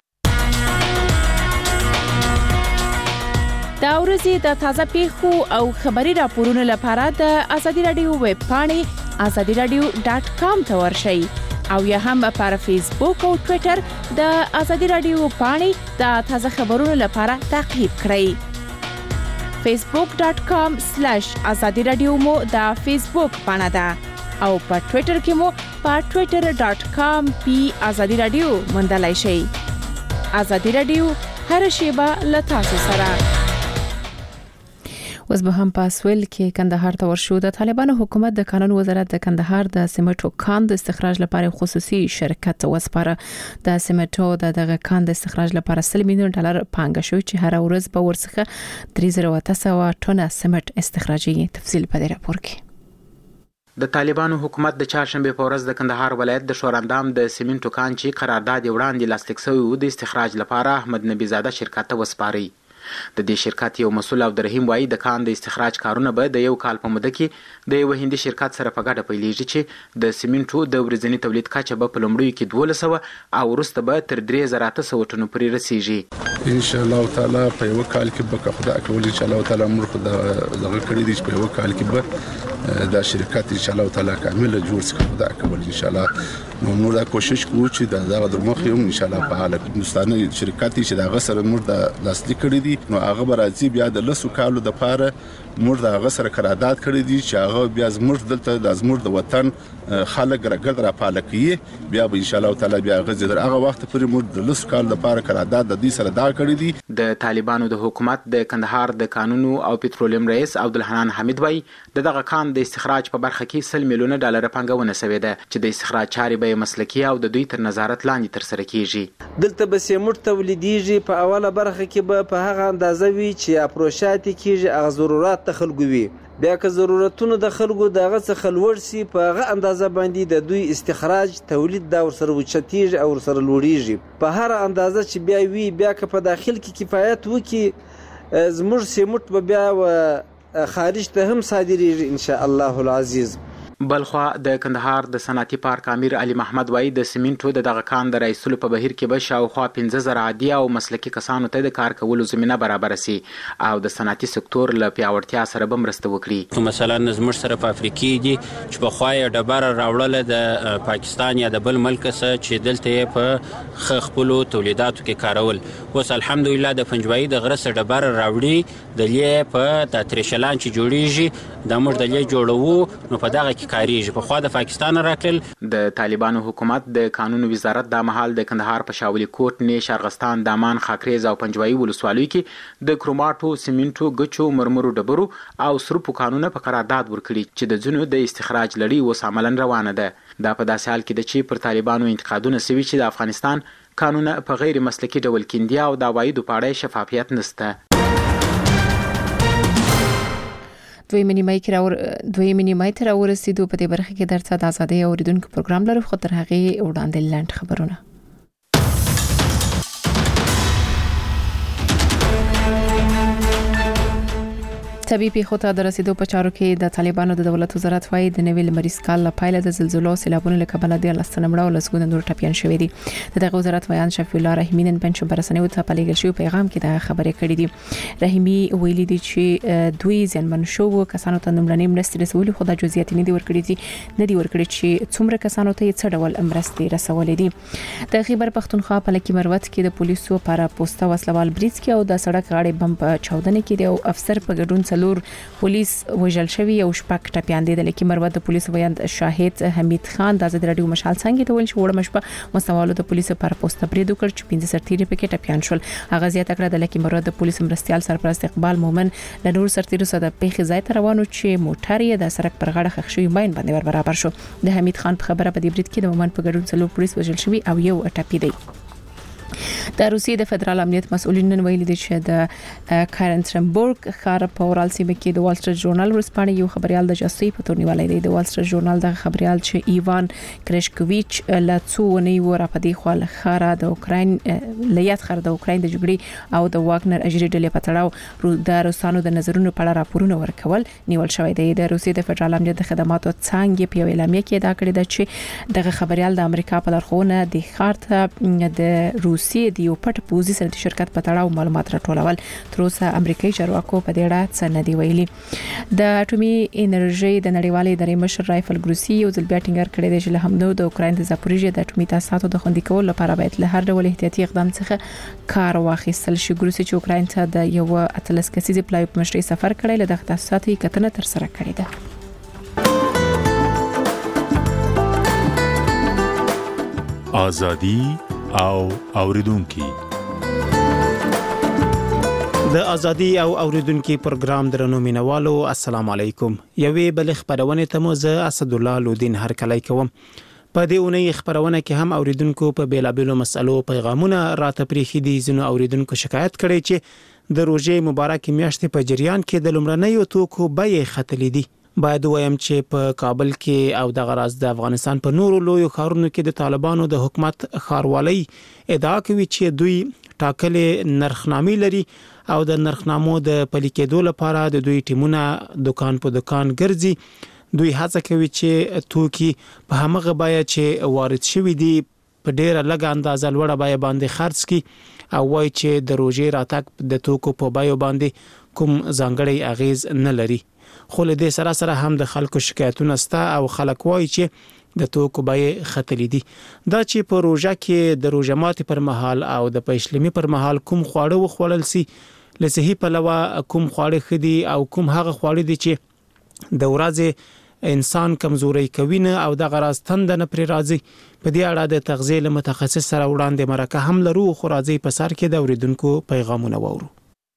دا ورځې د تازه پیښو او خبري راپورونو لپاره د ازادي راډیو ویب پاڼې ازادي راډیو ډاټ کام ته ورشئ او یا هم پر فیسبوک او ټوئیټر د ازادي راډیو پاڼې د تازه خبرونو لپاره تعقیب کړئ. فیسبوک ډاټ کام سلیش ازادي راډیو مو د فیسبوک پاڼه ده او په ټوئیټر کې مو په ټوئیټر ډاټ کام پی ازادي راډیو موندلای شئ. ازادي راډیو هر شیبه له تاسو سره. اوس به هم په اسویل کې کندهار ته ورشو. د طالبانو حکومت د قانون وزارت د کندهار د سیمټو کان د استخراج لپاره خصوصي شرکت وسپاره. د سیمټو د دغه کان د استخراج لپاره سل میلیون ډالر پانګه شوی چې هر ورځ به ورڅخه درې زره اته سوه ټنه سیمټ استخراجي. تفصیل په دې راپور کې. د طالبانو حکومت د چهارشنبه په ورځ د کندهار ولایت د شوراندام د سیمنټو کان چې قرارداد وړاندې لاسلیک شوی و د استخراج لپاره احمد نبی زاده شرکت ته وسپاري. د دې شرکت یو مسؤل عبدالرحیم وایي د کان د استخراج کارونه به د یو کال په موده کې د یو هندي شرکت سره په ګډه پیلېږي چې د سیمنټو د ورځني تولید کچه به په لومړیو کې دولس سوه او وروسته به تر درې زره اته سوه ټنو پورې رسیږي. ان شاء الله تعالی په یو کال کې به خدای کول ان شاء الله تعالی موږ خو دغه کړی دي چې په یو کال کې به دا شرکت ان شاء الله تعالی کامل جوړ شي. خدای کول ان شاء الله موږ دا کوشش کوو چې دا د مخ یو ان شاء الله فعال هندستاني شرکت چې دا غسر موږ د لاسلیک کړی دي نو هغه به راځي بیا د لسو کالو د پاره موږ د هغه سره قرارداد کړی دي چې هغه بیا زموږ دلته د زموږ د وطن خلک راګرد را پاله کوي. بیا به ان شاء الله تعالی بیا غزه در هغه وخت پورې موږ د لسو کال لپاره قرارداد د دې سره دا کړی دي. د طالبانو د حکومت د کندهار د قانونو او پټرولیم رئیس عبدالحنان حمید وایي د دغه کان د استخراج په برخه کې سل میلیونه ډالر پانګونه شوې ده چې د استخراج چارې به مسلکي او د دوی تر نظارت لاندې ترسره کیږي. دلته به سیمټ تولیدیږي په اوله برخه کې به په هغه اندازه وي چې اپروشات کیږي هغه ضرورت د خلکو وي. بیا که ضرورتونه د خلکو دغه څخه لوړ سي په هغه اندازه باندې د دوی استخراج تولید دا ورسره اوچتیږي او ورسره لوړیږي. په هر اندازه چې بیا وي بیا که په داخل کې کفایت وکړي زموږ سیمټ به بیا خارج ته هم صادریږي ان شاء الله العزیز. بلخوا د کندهار د صنعتي پارک امیر علي محمد وایي د سیمنټو د دغه کان د رئیسلو په بهیر کې به شاوخوا پنځه زره عادي او مسلکي کسانو ته د کار کولو زمینه برابر سي او د صنعتي سکتور له پیاوړتیا سره به مرسته وکړي. مثلا زموږ سره په افریقي دي چې په خوا یې ډبره راوړله د پاکستان یا د بل ملک څخه چې دلته یې په خپلو تولیداتو کې کارول. اوس الحمدلله د پنجوایي د غره څخه ډبره راوړي د لې په د تریشلان چې جوړیږي د موږ د لې جوړوو نو په دغه کې کې کاریږي. په خوا د پاکستان راکړل. د طالبانو حکومت د قانون وزارت د مهال د کندهار په شاولي کوټ، نیش، ارغستان، دامان، خاکریز او پنجوایي ولسوالیو کې د کروماټو، سیمنټو، ګچو، مرمرو ډبرو او سرو قانون په قرارداد ورکړي چې د ځینو د استخراج لړۍ اوس عملاً روانه ده. دا په داسې حال کې ده چې پر طالبانو انتقادونه سوي چې د افغانستان قانون په غیر مسلکي ډول کیندي او د عوایدو په اړه شفافیت نشته. دوی منی مای کراور دوی منی مای تر ورسېدو په دې برخه کې درته د ازادي اوریدونکو پروګرام لرو، خو تر هغه وړاندې لاند خبرونه. طبي پیښو ته د رسیدو په چارو کې د طالبانو د دولت وزارت وايي د نوي لمریز کال لپاره د زلزلو سیلابونو له کبله د لسنمړو لسګونه نور ټپيان شوې دي. دغه وزارت بیان شفیع الله رحیمی نن پنځه برسنیو ته په لګل شوی پیغام کې دا خبرې کړې دي. رحیمی ویلي دي چې دوی ځنمن شو کسانو ته نمړنې مرستې رسولي، خو د جزئیات نه دي ورکړي دي نه دي ورکړي چې څومره کسانو ته یې څه ډول مرستې رسولې دي. د خیبر پختونخوا په لکی مروت کې د پولیسو لپاره پوسټه وسلوال بریج کې او د سړک غاړې بم په چاودنه کې دی او افسر په ګډون څلور پولیس وژل شوی او شپږ ټپيان دي. د لکی مروت د پولیسو ویاند شاهد حمید خان د آزاد رادیو مشال څنګه ته ویل چې وړ مشپه مستوالو د پولیسو پر پوسټ برید وکړ چې پنځه سرتیري پکې ټپيان شول. هغه زیاته کړه د لکی مروت د پولیسو مرستيال سرپرست اقبال مومن له نور سرتیرو سره د پیښې ځای ته روانو چې موټر یې د سړک پر غاړه خښ شوی ماین باندې ور برابر شو. د حمید خان په خبره په دې برید کې د مومن په ګډون څلور پولیس وژل شوی او یو ټپي دی. د روسیې د فدرال امنیت مسؤلین نن ویلي دي چې د کارنټرنبورګ ښار په اورال سیمه کې د وال سټریټ ژورنال ورسپانې یو خبريال د جاسوسي په تور نیولای دی. د وال سټریټ ژورنال د خبريال چې ایوان کرشکوویچ له څو ونی ور په دې خپل خاره د اوکراین لیات خره د اوکراین د جګړې او د واګنر اجري ډلې په تړاو د روسانو د نظرونو په اړه راپورونه ورکول نیول شوی دی. د روسیې د فدرال امنیت د خدماتو څنګه په اعلامیه کې دا کړی دی چې دغه خبريال د امریکا په لارښوونه د خارته د روسیې د یو پټ پوزي سره د شرکت په تړاو معلومات راټولول. تر اوسه امریکایي چارواکو په دې اړه څه نه دی ویلي. د اټومي انرژي د نړیوالې ادارې مشر رایفل ګروسی یو ځل بیا ټینګار کړی دی چې له همدو د اوکراین د زاپوریژه د اټومي تاسیساتو د خوندي کولو لپاره باید له هر ډول احتیاطي اقدام څخه کار واخیستل شي. ګروسی چې اوکراین ته د یو اتلس کسیزې پلای په مشرۍ سفر کړی له دغه تاسیساتو کتنه تر سره کړې ده. ازادي او اوریدونکو د ازادي او اوریدونکو پروګرام درنو مینوالو السلام علیکم. یوې بل خبرونه ته مو زه اسد الله لودین هر کله کوم. په دې اونۍ خبرونه کې هم اوریدونکو په بیلابېلو مسلو پیغامونه راته پریخي دي. زنو اوریدونکو شکایت کړي چې د روزې مبارک میاشتې په جریان کې د لومړنیو توکو بیې ختلې دي. باید وایم چې په کابل کې او د غراز د افغانستان په نورو لویو ښارونو کې د طالبانو د حکومت ښاروالۍ ادعا کوي چې دوی ټاکلې نرخنامې لري او د نرخنامو د پلي کېدو لپاره د دوی ټیمونه دکان په دکان ګرځي. دوی هڅه کوي چې توکي په همغه بیه چې وارد شوي دي په ډیره لږه اندازه لوړه بیه باندې خرڅ کړي او وایي چې د روزې راتګ د توکو په بیو باندې کوم ځانګړی اغیز نه لري. خو له دې سره سره هم د خلکو شکایتونه ستا او خلک وایي چې د توکو بیې ختلې دي. دا چې په روزه کې د روزه ماتي پر مهال او د پښلمي پر مهال کوم خواړه وخوړل سي، له صحي پلوه کوم خواړه خدي او کوم هغه خواړه دي چې د ورځې انسان کمزوري کوي نه او د غراز تند نه پر راځي. په دې اړه د تغذیه متخصص سره وړاندې مرکه هم لرو. خو راځي په سر کې د اوریدونکو پیغامونه وورو.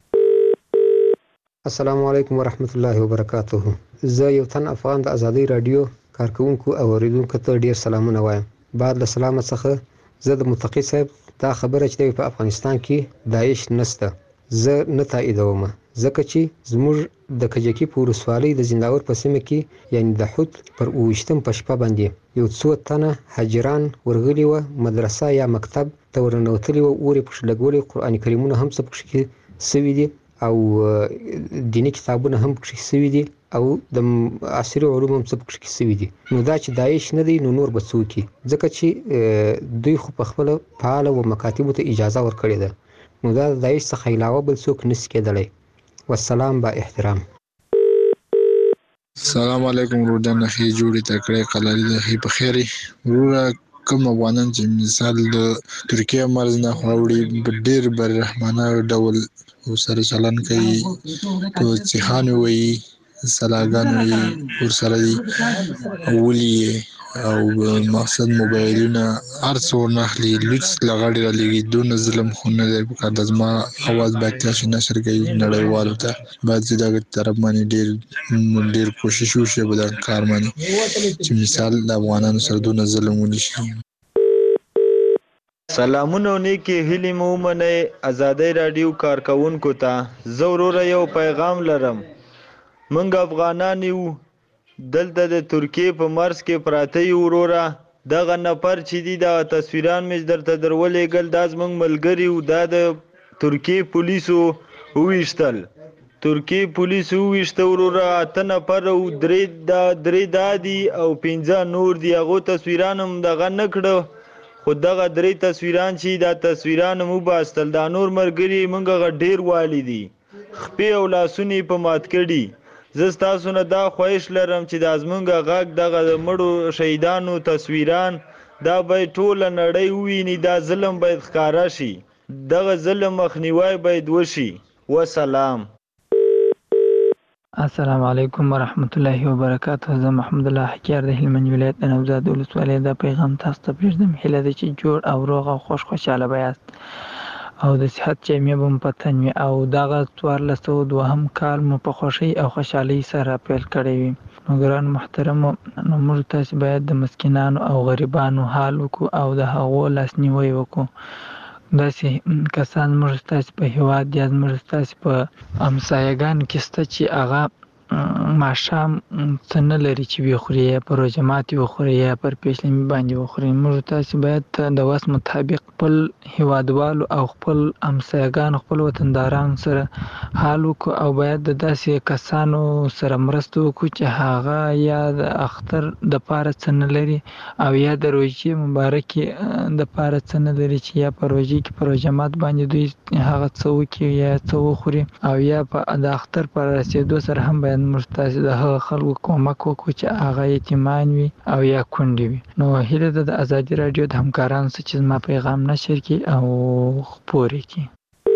السلام علیکم ورحمت الله وبرکاته. زه یو تن افغان د ازادي رادیو کارکونکو او اوریدونکو ته ډیر سلامونه وایم. بعد له سلام څخه زه د متقی صاحب دا خبره چې په افغانستان کې داعش نشته زه نه تاییدوم، ځکه چې زموږ د کجکی په ورسوالۍ د زنداور په سیمه کې یعنی د حوت پر اوشتم په شپه باندې یو څو تنه حاجران ورغلي و مدرسه یا مکتب ته ورنوتلي و اوري په شلګولي قران کریمونه هم څه پکې سوي دي او دینی کتابونه هم پکې سوي دي او د عصري علوم هم څه پکې سوي دي. نو دا چې داعش نه دی نو نور به څوک دي، ځکه چې دوی خو په خپل فعال او مکاتبو ته اجازه ورکړې ده. نو دا د داعش څخه علاوه بل څوک نشي کېدلی. والسلام با احترام. السلام علیکم رودان خې جوړې تکړه قلالي د خې په خیري ورور کوم افغانان چې مثال د ترکیه مرز نه خوړي په ډیر بر رحمانه ډول سره چلن کوي په ځخان وي سلاګانې ورسره دي ولي او مقصد موبایلونه هر څو نخلي لوکس لغړی را لګي دون ظلم خو نه دی پکار د زما اواز باید تاسو نشر کوي نړیوالو ته باید زیاده طرف باندې ډیر ډیر کوشش وشي په دا کار باندې چې مثال د افغانانو سره دون ظلم ونشي. سلامونه نیکی هیلی مو منئ ازادۍ راډیو کارکونکو ته. زه وروره یو پیغام لرم. منګ افغانان یو دلته د ترکیې په مرز کې پراته یو وروره. دغه نفر چې دي دغه تصویران مې درته درولېږل دا زموږ ملګري وو. دا د ترکیې پولیسو وویشتل. ترکیې پولیسو وویشته وروره اته نفر او درې دا درې دا دي او پنځه نور دي. هغو تصویران هم دغه نه کړه خو دغه درې تصویران چې دا تصویران هم وباستل. دا نور ملګري موږ هغه ډېر والي دي خپې او لاسونه یې په مات کړي. زه ستاسو نه دا خواهش لرم چې دا زموږ غږ دغه د مړو شهیدانو تصویران دا باید ټوله نړۍ وویني. دا ظلم باید ښکاره شي. دغه ظلم مخنیوی باید وشي. وسلام. السلام علیکم ورحمت الله وبرکاته. زه محمد الله حکیار د هلمند ولایت د نوزاد ولسوالۍ دا پیغام تاسو ته پرېږدم. هیله ده چې جوړ او روغ او خوش خوشحاله به یاست او د صحت جامې به مو په تن وي او دغه څوارلس سوه دوهم کال مو په خوښۍ او خوشحالۍ سره پیل کړی وي. نو ګرانو محترمو نو موږ تاسې باید د مسکینانو او غریبانو حال وکړو او د هغو لاسنیوی وکړو. داسې کسان موږ ستاسې په هېواد یا موږ ستاسې په همسایګانو کې شته چې هغه ماښام څه نه لري چې وخوري یا په روژه ماتې وخوري یا پر پیشلمي باندې وخوري. موږ تاسې باید د وس مطابق خپل هېوادوالو او خپل همسایګانو خپل وطندارانو سره حال وکړو او باید د داسې کسانو سره مرسته وکړو چې هغه یا د اختر دپاره څه نه لري او یا د روژې مبارکې دپاره څه نه لري چې یا په روژې کې په روژه مات باندې دوی هغه څه وکړي یا څه وخوري او یا په د اختر په رسېدو سره هم باید موږ تاسې د هغه خلکو کومک وکړو چې هغه یتیمان وي او یا کونډې وي. نو هیله ده د ازادي راډیو د همکارانو څخه چې زما پیغام نشر کړي او خپور یې کړي.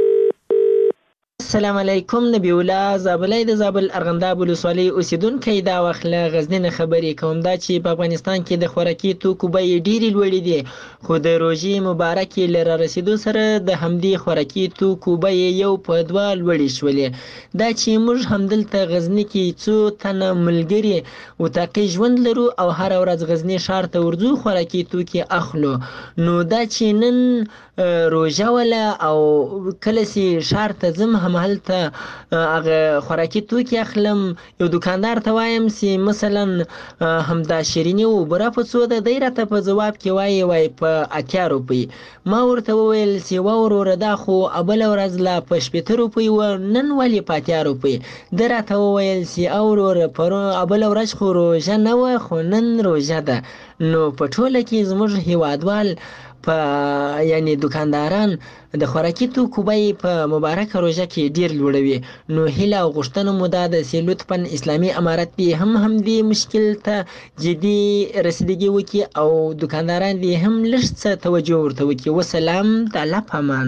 السلام علیکم. نبی الله زابلای د زابل ارغنداب ولسوالۍ اوسیدونکی دا وخت له غزني نه خبرې کوم. دا چې په افغانستان کې د خوراکي توکو بیې ډېرې لوړې دي خو د روژې مبارکې له رارسېدو سره د همدې خوراکي توکو بیې یو په دوه لوړې شولې. دا چې موږ همدلته غزني کې څو تنه ملګري وطاقي ژوند لرو او هره ورځ غزني ښار ته ورځو خوراکي توکي اخلو. نو دا چې نن روژه وله او کله چې ښار ته ځم همهلته هغه خوراکي توکي اخلم. یو دوکاندار ته وایم چې مثلا همدا شیریني و بوره په څو ده؟ دی راته په ځواب کې وایي وایي په اتیا روپۍ. ما ورته وویل چې وا وروره دا خو بله ورځ لا په شپېته روپۍ و نن ولې په اتیا روپۍ؟ ده راته وویل چې او وروره بله ورځ خو روژه نه وه خو نن روژه ده. نو په ټوله کې زموږ هیوادوال په یعنی دکانداران د خوراکي توکو بیې په مبارکه روژه کې ډېر لوړوي. نو هیله او غوښتنه مو دا ده چې لطفا اسلامي امارت دې هم هم دې مشکل ته جدي رسیدګي وکړي او دکانداران دې هم لږ څه توجه ورته وکړي. وسلام. د الله په امان.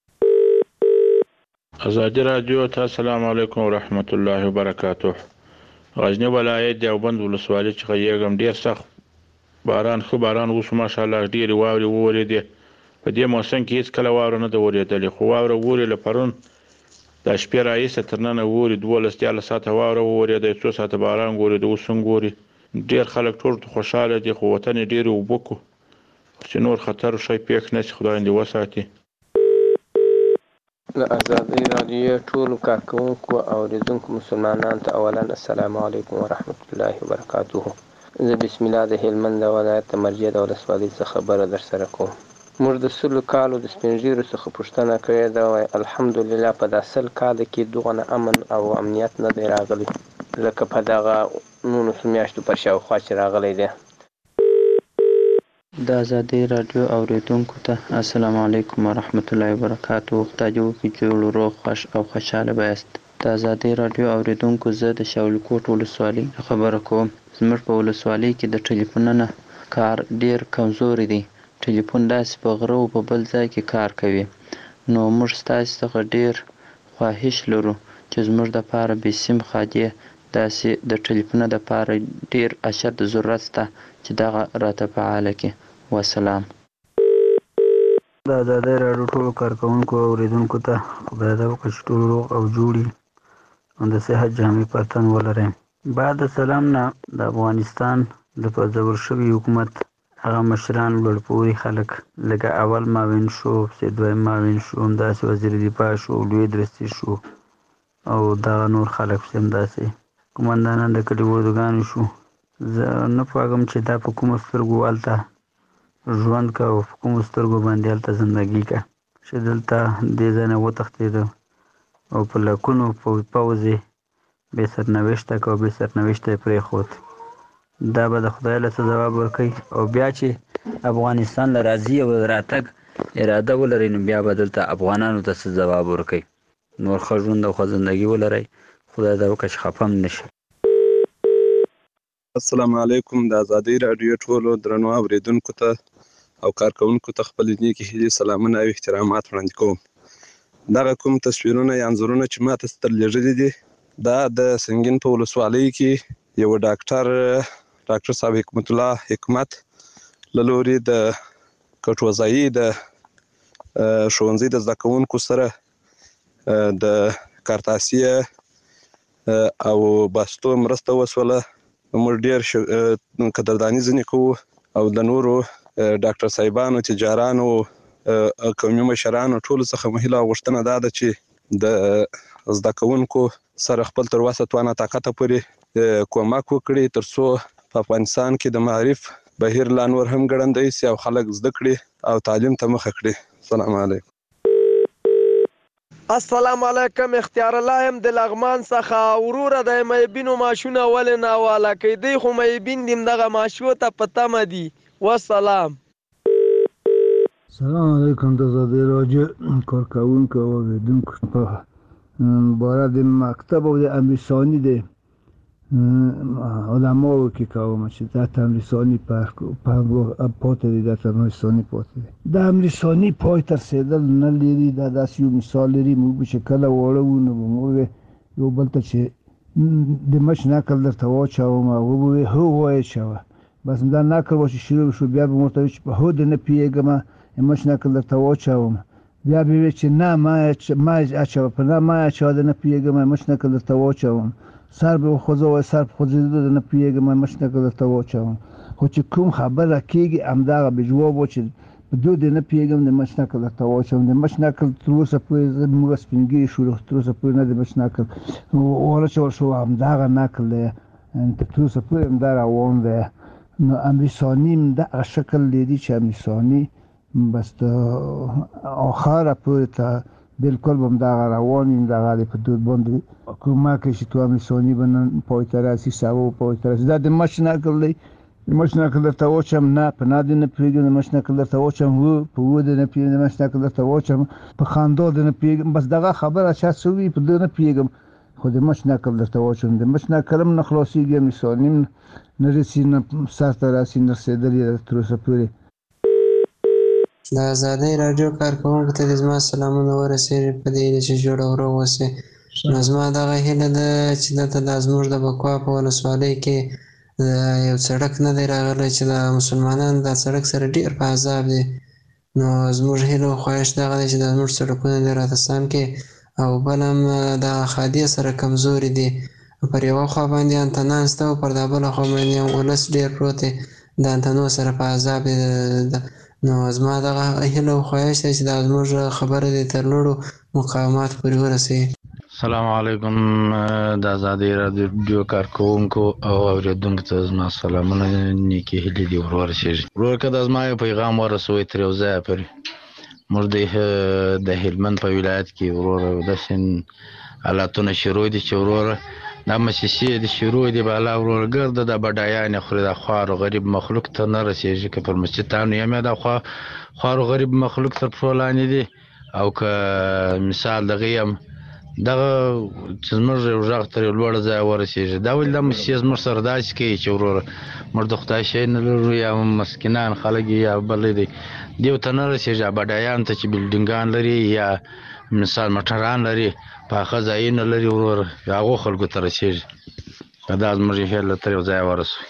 ازادي راډیو ته السلام علیکم ورحمت الله وبرکاته. غزني ولایت دیوبند ولسوالۍ څخه یېږم. ډېر سخت باران خو باران اوس ماشاءالله ډېرې واورې وورېدې. په دې موسم کې هېڅ کله واوره نه ده ورېدلې خو واوره وورې له پرون دا شپې راهیسې تر ننه وورې دولس دیارلس ساعته واوره وورېده څو ساعته باران ګورېده اوس هم ګوري. ډېر خلک ټول خوشحاله دي خو وطن یې ډېرې اوبه کړو چې نور خطر شی پېښ نه شي. خدای دې وساتي. له ازادۍ راډیو ټولو کارکوونکو او اورېدونکو مسلمانانو ته اولا السلام علیکم ورحمت الله وبرکاته. زه بسم الله د هلمند ولایت د مرجې د ولسوالۍ څخه خبره در سره کوم. موږ د سلو کالو د سپین ږیرو څخه پوښتنه کړې ده وایي الحمدلله په دا سل کاله کې دغونه امن او امنیت نه دی راغلی لکه په دغه نولسو میاشتو په شاوخوا چې راغلی دی. د ازادۍ راډیو اورېدونکو ته السلام علیکم ورحمت الله وبرکاته. خدای دې وکړي جوړ روغ خوښ او خوشحاله به یاست. د ازادۍ راډیو اورېدونکو زه د شاولکوټ ولسوالۍ خبره کوم. زموږ په ولسوالۍ کې د ټلیفونونو کار ډېر کمزوری دی. ټلیفون داسې په غره او په بل ځای کې کار کوي. نو موږ ستاسې څخه ډېر خواهش لرو چې زموږ دپاره بې سیم خادي داسې د ټلیفونه دپاره ډېر اشد ضرورت شته چې دغه راته فعاله کړي. وسلام. د ازادۍ راډیو ټولو کارکوونکو او اورېدونکو ته خدای دې وکړي چې ټول روغ او جوړ وي او د صحت جامې په تن ولرئ. بعد سلام نه د افغانستان د په زور شوي حکومت هغه مشران لوړپوړي خلک لکه اول معاون شو، پسې دویم معاون شو، همداسې وزیر دفاع شو، لوی درستي شو او دغه نور خلک پسې همداسې قومندانان د کلي اردوګانو شو. زه نه پوهېږم چې دا په کومو سترګو هلته ژوند که او په کومو سترګو باندې هلته زندګي که چې دلته دې ځای نه وتښتېده او په لکونو پوځ یې بې سرنوشته که او بې سرنوشته یې پرېښود. دا به د خدای له څه ځواب ورکوي او بیا چې افغانستان له راځي او راتګ اراده ولرئ نو بیا به دلته افغانانو ته څه ځواب ورکوي. نور ښه ژوند او ښه زندګي ولرئ. خدای دې وکړي چې خفه هم نه شي. السلام علیکم. د ازادۍ راډیو ټولو درنو اورېدونکو ته او کارکوونکو ته خپلې نیکې هیلې، سلامونه او احترامات وړاندې کوم. دغه کوم تصویرونه یا انځورونه چې ما ته سترلېږلي دي دا د سنګین په ولسوالۍ کې یو ډاکټر ډاکټر صاحب حکمت الله حکمت له لوري د کټوځایي د ښوونځي د زده کوونکو سره د کارتاسیه او بستو مرسته وسوله. موږ ډېر قدرداني ځینې کوو او د نورو ډاکټر صاحبانو، تجارانو، قومي مشرانو ټولو څخه مو هیله او غوښتنه دا ده چې د زده کوونکو سره خپل تر وسه توانه طاقته پورې کومک وکړي تر څو په افغانستان کې د معارف بهیر لا نور هم ګړندی سي او خلک زده کړي او تعلیم ته مخه کړي. السلام علیکم. السلام علیکم. اختیار الله يم د لغمان څخه. وروره د میبینو ماشونه ولې ناواله کوي؟ دی خو میبین دیم دغه ماشو ته په تمه دي. والسلام. سلام علیکم. د ازادۍ راډیو کارکوونکو او اورېدونکو په باره د مکتب او د امیرساني د علماو کې کوم چې دا تمریسانی پاتې دي، دا تمریسانی پاتې دي. د امیرساني پای ته رسېدل نه لري. دا داسې یو مثال لري. موږ چې کله واړه وو نو به موږ یو بل ته چې د مچ نکل درته واچوم هغه به وایي هو واچوه. بس دا نکل و چې شروع شو بیا به مو ورته وایي چې په هو دې نه پوهېږم مچ نکل درته واچوم. بیا به وایي چې نه ما اچوه، په نه ما اچوه د نه پوهېږم مچ نکل درته واچوم. سر به خوځوه، سر په خوځېدو د نه پوهېږم مچ نکل درته واچوم. خو چې کوم خبره کېږي همدغه به جواب و چې په دو د نه پوهېږم د مچ نکل درته واچوم. د مچ نکل تر اوسه پورې موږ سپین ږیري شولو، تر اوسه پورې نه د مچ نکل واچول شو. همدغه نکل دی تر اوسه پورې همدا روان دی. نو امیرساني هم دغه شکل لري چې امیرساني بس د آخره پورې ته بالکل به همدغه روان وي. همدغه دی په دود باندې کومک چې تو امیرساني به نن پای ته رسي، سبا به پای ته رسي. دا د مچ نکل دی. د مچ نکل درته واچوم، نه په نه دې نه پوهېږم د مچ نکل درته واچوم، هو په هو دې نه پوهېږم د مچ نکل درته واچوم، په خندا دې نه پوهېږم. بس دغه خبره چې څه وي په دې نه پوهېږم خو د مچ نکل درته واچوم. د مچ نکل هم نه خلاصېږي، امیرساني هم نه رسي، نه سر ته رسي، نه رسېدلي تر اوسه پورې. د ازادۍ راډیو کارکوونکو ته دې زما سلامونه ورسېږي په دې هیله چې جوړ او روغ اوسئ. نو زما دغه هیله ده چې دلته دا زموږ د بکوا په ولسوالۍ کې یو سړک نه دی راغلی چې د مسلمانانو دا سړک سره ډېر په عذاب دي. نو زموږ هیله او خواهش دغه دی چې دا زموږ سړکونه دې راته سم کړي. او بل هم د خادیه سره کمزوري دي. پر یوه خوا باندې انتنا شته او پر دا بله خوا باندې هم ولس ډېر پروت دی د انتنو سره په عذاب دی. نو زما دغه هیله او خواهش دی چې دا زموږ خبره دې تر لوړو مقاماتو پورې ورسوي. السلام علیکم. د ازادۍ راډیو کارکوونکو او اورېدونکو ته زما سلامونه، نیکې هیلې دې ور ورسېږي. ورور که د زما یو پیغام ورسوئ تر یو ځایه پورې. موږ د هلمند په ولایت کې وروره داسې حالاتونه شروع دي چې وروره دا مسیسې دي شروع دي بالا وروره ګرده د بډایانې خوري. دا خوار و غریب مخلوق ته نه رسېږي. که پر مسجدانو یم دا خوار و غریب مخلوق تر پښو لاندې دي. او که مثال دغه یم دغه چې زموږ یو غږ تر یو لوړ ځایه ورسېږي. دا ولې دا مسیسې زموږ سره داسې کوي چې وروره موږ د خدای شی نه لرو یا مسکینان خلک یا بل دی دیو ته نه رسېږي. بډایانو ته چې بلډینګان لري یا مثال موټران لري پاخه ځایونه لري وروره هغو خلکو ته رسېږي. دا زموږ هیله تر یو ځای ورسوي.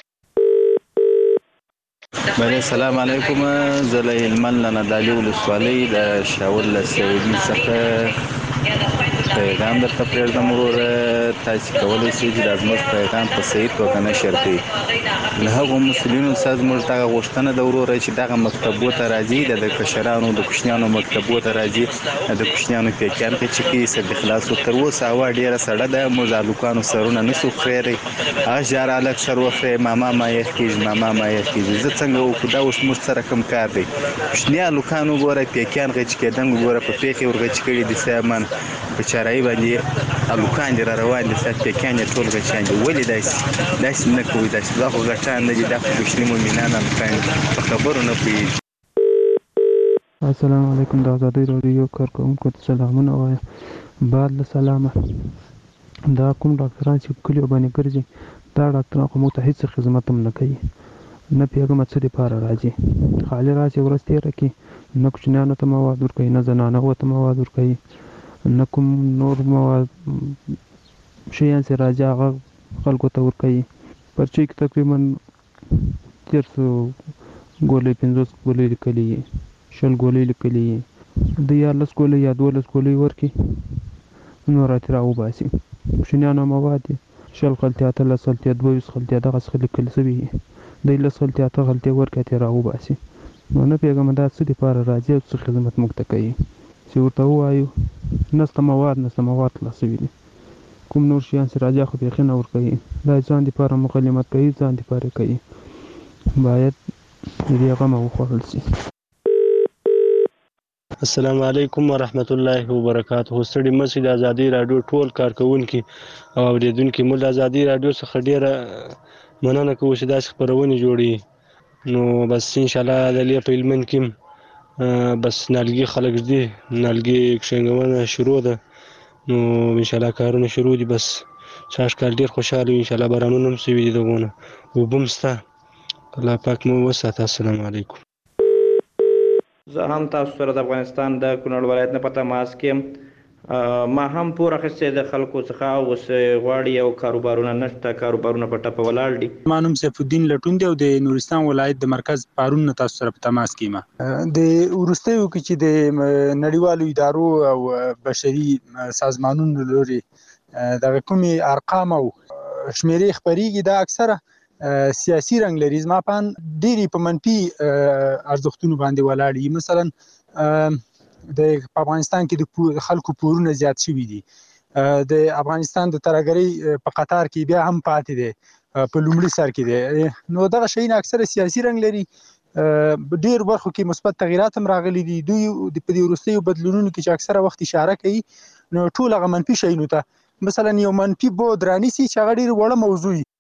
بله السلام علیکم. زه له هلمند له نادعلي ولسوالۍ د شاول له سعودي څخه پیغام درته پرېږدم وروره. تاسې کولی شئ چې دا زموږ پیغام په صحیح توګه نشر کړئ. له هغو مسؤلینو څخه زموږ دغه غوښتنه ده وروره چې دغه مکتبو ته راځي، د کشرانو د کوچنیانو مکتبو ته راځي، د کوچنیانو پیکیان قچې کوي، سد خلاصو. تر اوسه هوا ډېره سړه ده، موږ هلکانو سرونه نشو خورېدی. هغه ژر هلک سر وخورې ماما ما یخ کېږي، ماما ما یخ کېږي. زه څنګه وکړو؟ دا اوس موږ سره کوم کار دی؟ کوچني هلکان وګوره پیکیان غچ کېدل، وګوره په پیښې ورغچ کړي دي سامان په چارایي باندې هلکان دي را روان دي، سات پیکیان یې ټول غچیان دي. ولې داسې داسې نه کوئ؟ داسې دا خو غټان نه دي، دا خو کوچني مؤمنان هلکان دي، په خبرو نه پوهېږي. السلام علیکم. د ازادۍ راډیو کارکوونکو ته سلامونه وایم. بعد له سلامه دا کوم ډاکټران چې کلیو باندې ګرځي، دا ډاکټران خو موږ ته هېڅ خدمت هم نه کوي، نه پوهېږم څه دپاره راځي. خالي راشي ورځ تېره کړي، نه کوچنیانو ته مواد ورکوي، نه زنانو ته مواد ورکوي، نه کوم نور مواد شیان چې راځي هغه خلکو ته ورکوي. پرچې کې تقریبا تېر سو ګولۍ پنځوس ګولۍ لیکلي وي، شل ګولۍ لیکلي وي، د یارلس ګولۍ یا دولس ګولۍ ورکړي، نور راته راوباسي. کوچنیانو مواد یې شل خلطې، اتلس خلطې، دوه ویشت خلطې دغسې لیکل شوي وي، دی لس خلطې اته خلطې ورکړي ترې راوباسي. نو نه پوهېږم دا څه دپاره راځي او څه خدمت موږ ته کوي چې ورته ووایو نسته مواد نسته مواد خلاص شوي دي. کوم نور شیان چې راځي خو بیخي نه ورکوي، دا ځان دپاره مکلمت کوي، ځان دپاره کوي. باید د دې غمه وخوړل شي. السلام علیکم ورحمت الله وبرکاته. ستړي مه شئ. د ازادۍ راډیو ټول کارکوونکي او اورېدونکي موږ د ازادۍ راډیو څخه ډېره مننه کوو چې داسې خپرونې جوړوي. نو بس انشاءالله د دې په هلمند کې بس نالګي خلک دي، نالګي کښېنګونه شروع ده، نو انشاءالله کارونه شروع دي. بس شاش کال ډېر خوشحاله یو، انشاءالله بارانونه هم شوي دي، دغونه اوبه هم شته. الله پاک مو وساته. السلام علیکم. زه هم تاسو سره د افغانستان د کونړ ولایت نه په تماس کې یم. ما هم پور اخیستی د خلکو څخه، اوس غواړي او کاروبارونه نشته، کاروبارونه په ټپه ولاړ دي. ما نوم سیف الدین لټون دی او د نورستان ولایت د مرکز پارون نه تاسو سره په تماس کې یم. د وروستیو کې چې د نړیوالو ادارو او بشري سازمانونو لوري دغه کومې ارقام او شمیرې خپرېږي دا اکثره سیاسي رنګ لري. زما په اند ډېرې په منفي ارزښتونو باندې ولاړ دي. مثلا د افغانستان کې د خلکو پورونه زیات شوي دي، د افغانستان د ترهګرۍ په قطار کې بیا هم پاتې دی، په لومړي سر کې دی. نو دغه شیونه اکثره سیاسي رنګ لري. ډېر برخو کې مثبت تغیرات هم راغلي دي. دوی په دې وروستیو بدلونونو کې چې اکثره وخت اشاره کوي، نو ټول هغه منفي شیانو ته مثلا یو منفي بود رانیسي چې هغه ډېر وړه موضوع وي.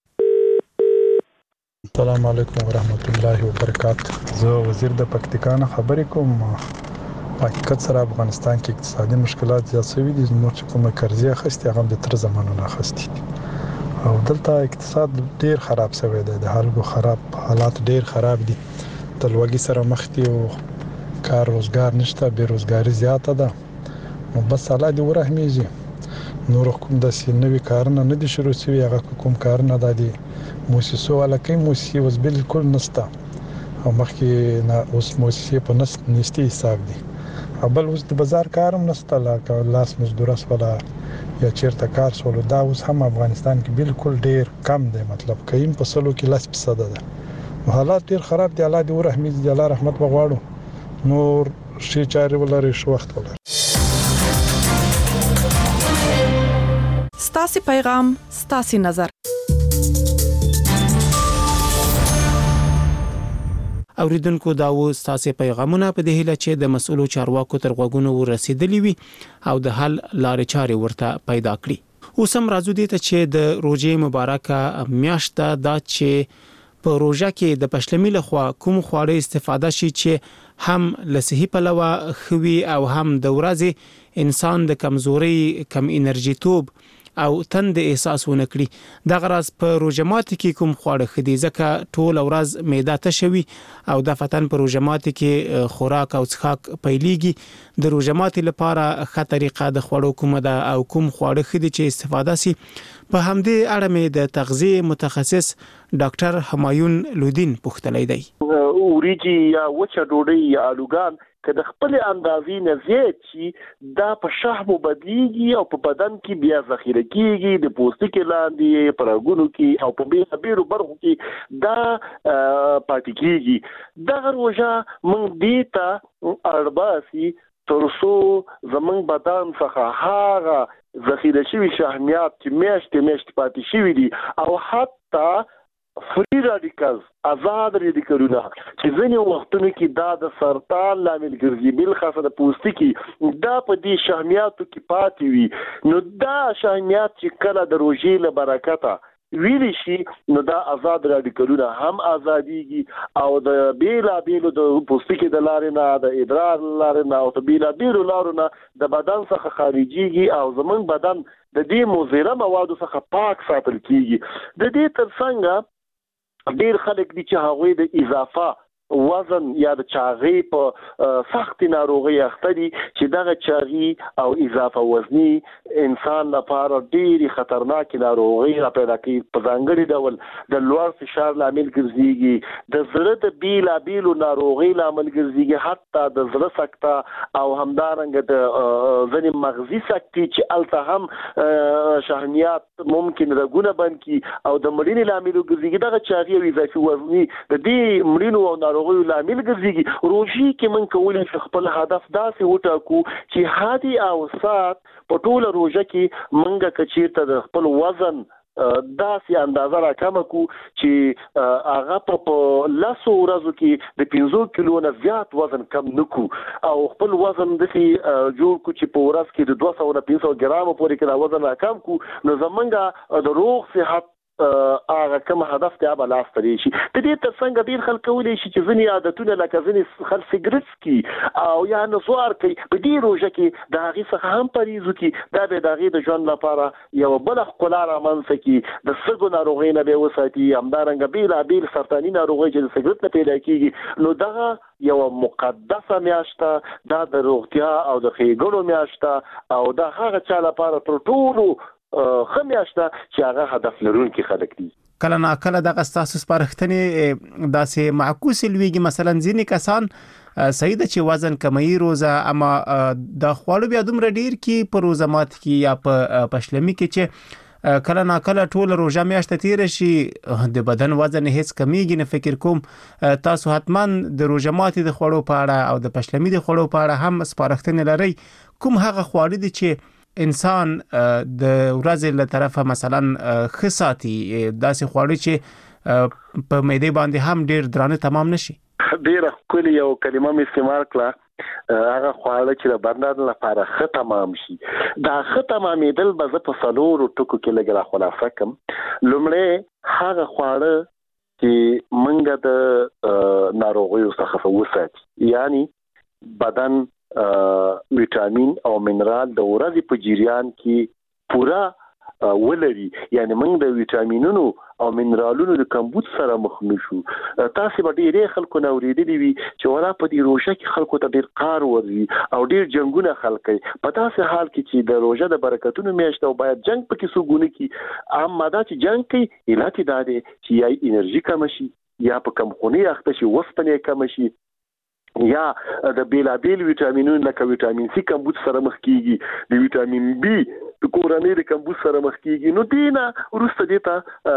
السلام علیکم ورحمت الله وبرکاته. زه وزیر د پکتیکا نه خبرې کوم. حقیقت سره افغانستان کې اقتصادي مشکلات زیات شوي دي. زموږ چې کومه قرضې اخیستې هغه د تر زمانو نه اخیستې دي او دلته اقتصاد ډېر خراب شوی دی. د خلکو خراب حالات ډېر خراب دي. د لوږې سره مخ دي او کار روزګار نشته، بېروزګاري زیاته ده. نو بس الله دې ورحمېږي. نور کوم داسې نوي کارونه نه دي شروع شوي. هغه کوم کارونه دا دي موسسو والا کوي، موسسې اوس بالکل نشته او مخکې نه اوس موسسې په نستي حساب دي. بل اوس د بازار کار هم نشته، لکه لاس مزدوره شوله یا چیرته کار شولو. دا اوس هم افغانستان کې بالکل ډېر کم دی، مطلب کیم په سلو کې لس فیصده ده. حالات ډېر خراب دي. الله دې ورحمېږي، د الله رحمت وغواړو، نور ښې چارې ولري، ښه وخت ولري. ستاسې پیغام ستاسې نظر. اوریدونکو دا و ستاسې پیغامونه په دې هیله چې د مسؤلو چارواکو تر غوږونو ورسېدلی وي او د حل لارې چارې ورته پیدا کړي. اوس هم راځو دې ته چې د روژې مبارکه میاشت دا چې په روژه کې د پښلمي لخوا کوم خواړه استفاده شي چې هم له صحي پلوه خوي او هم د ورځې انسان د کمزوري، کم انرژي توب او تند احساس ونه کړي د غراز په روزمات کې کوم خواړه خدي ځکه ټول ورځ معده تشوي او د فتن په روزمات کې خوراک او څښاک پیليږي د روزمات لپاره ښه طریقه د خوړو کومه ده او کوم خواړه خدي چې استفاده سي په همدې اړه مې د تغذیه متخصص ډاکټر همایون لودین پوښتنه دی. اوریجی یا وچه ډوډۍ یا الوګان که د خپل اندازې نه زیات شي دا په شحمو بدلیږي او په بدن کې بیا ذخیره کیږي د پوستکي لاندې په رګونو کې او په بیلابیلو برخو کې دا پاتې کیږي دغه روژه موږ دې ته اړباسي تر څو زموږ بدن څخه هغه ذخیره شوي شحمیات چې میاشتې میاشتې پاتې شوي دي او حتی فری رادیکالز آزاد رادیکالونه چې ځینې وختونو کې دا د سرطان لامل ګرځي بل خاصه د پوستکي دا په دې شحمیاتو کې پاتې وي نو دا شحمیات چې کله د روژې له برکته ویلی شي نو دا آزاد رادیکالونه هم آزادیږي او د بیلا بیلو د پوستکي د لارې نه د ادرار لارې نه او د بیلا بیلو لارو نه د بدن څخه خارجيږي او زمونږ بدن د دې مضره موادو څخه پاک ساتل کیږي د دې ترڅنګ ډیر خلک دي چې هغوی د اضافه وزن یا د چاغي په سخت ناروغي اخته دي چې دغه چاغي او اضافه وزني انسان لپاره ډیری خطرناک ناروغي را پیدا کوي په ځانګړي ډول د لوړ فشار لامل ګرځيږي د زړه د بیلا بیلو ناروغي لامل ګرځيږي حتی د زړه سکته او همدارنګه د ځنې مغزي سکتي چې الته هم شحمیات ممکن رګونه بند کی او د مړینې لامل ګرځيږي دغه چاغي او اضافي وزني د دې مړینو او ناروغیو لامل ګرځيږي روژې کې من کولای شو خپل هدف داسې وټاکو چې هادي او سات په ټوله روژه کې منګه کچیرته د خپل وزن داسې اندازه را کم کو چې هغه په لاسو ورځو کې د پنځه کیلو نه زیات وزن کم نکو او خپل وزن د جوړ کو چې په ورځ کې د دوه سوه نه پنځه سوه ګرام پورې کې وزن را کم کو نو زمونږ د روغ صحت هغه کوم هدف ته به لاس ترې شي د دې ترڅنګ ډیر خلک کولی شي چې ځینې عادتونه لکه ځینې خلک سیګریټ څکي او یا نسوار کوي په دې روژه کې د هغې څخه هم پرهیز وکړي دا به د هغې د ژوند لپاره یوه بله ښکلا رامنځته کړي د سږو ناروغۍ نه به یې وساتي همدارنګه بېلابېل سرطاني ناروغۍ چې د سیګریټ نه پیدا کېږي نو دغه یوه مقدسه میاشته دا د روغتیا او د ښېګڼو میاشته او دا هغه چا لپاره تر ټولو خمیاشته چې هغه هدف لرونکي خلک دي کله نا کله دغه ستاسو سپارښتنې داسې معکوس لویږي مثلا ځینې کسان صحیح ده چې وزن کموي روزه اما د خواړو بیا دومره ډیر کې په روزه مات کې یا په پښلمي کې چې کله نا کله ټول روزه میاشته تیر شي د بدن وزن هیڅ کمیږي نه فکر کوم تاسو حتما د روزه مات د خواړو په اړه او د پښلمي د خواړو په اړه هم سپارښتنې لري کوم هغه خواړه دي چې انسان د ورځې له طرفه مثلا خصاتی داسې خواړه چې په معده باندې هم ډیر درانه تمام نشي ډیره کلی یو کلمه مې استعمال کړه هغه خواړه چې د بدن لپاره ښه تمام شي دا ښه تمامېدل به زه په څلورو ټکو کې لږ را خلاصه کړم لومړی هغه خواړه چې موږ د ناروغیو څخه وساتي یعنی بدن ویټامین او منرال د ورځې په جریان کې پوره ولري یعنی موږ د ویټامینونو او منرالونو د کمبود سره مخ نشو تاسو به ډېر خلکو نو ورېدلی وي چې ورا په دې روژه کې خلکو ته ډېر قار ورځي او ډېر جنگونه خلک کوي په داسې حال کې چې د روژه د برکتونو میاشت او باید جنگ پکې سګونه کی اما دا چې جنگ کوي علت دا دی چې یا انرژي کم شي یا په کمخونی اخته شي وسپنې کم شي یا د بیلابیل ویټامینونو لکه ویټامین سی کمبود سره مخ کیږي د ویټامین بی د کورنۍ د کمبود سره مخ کیږي نو دینا ورسته دیتا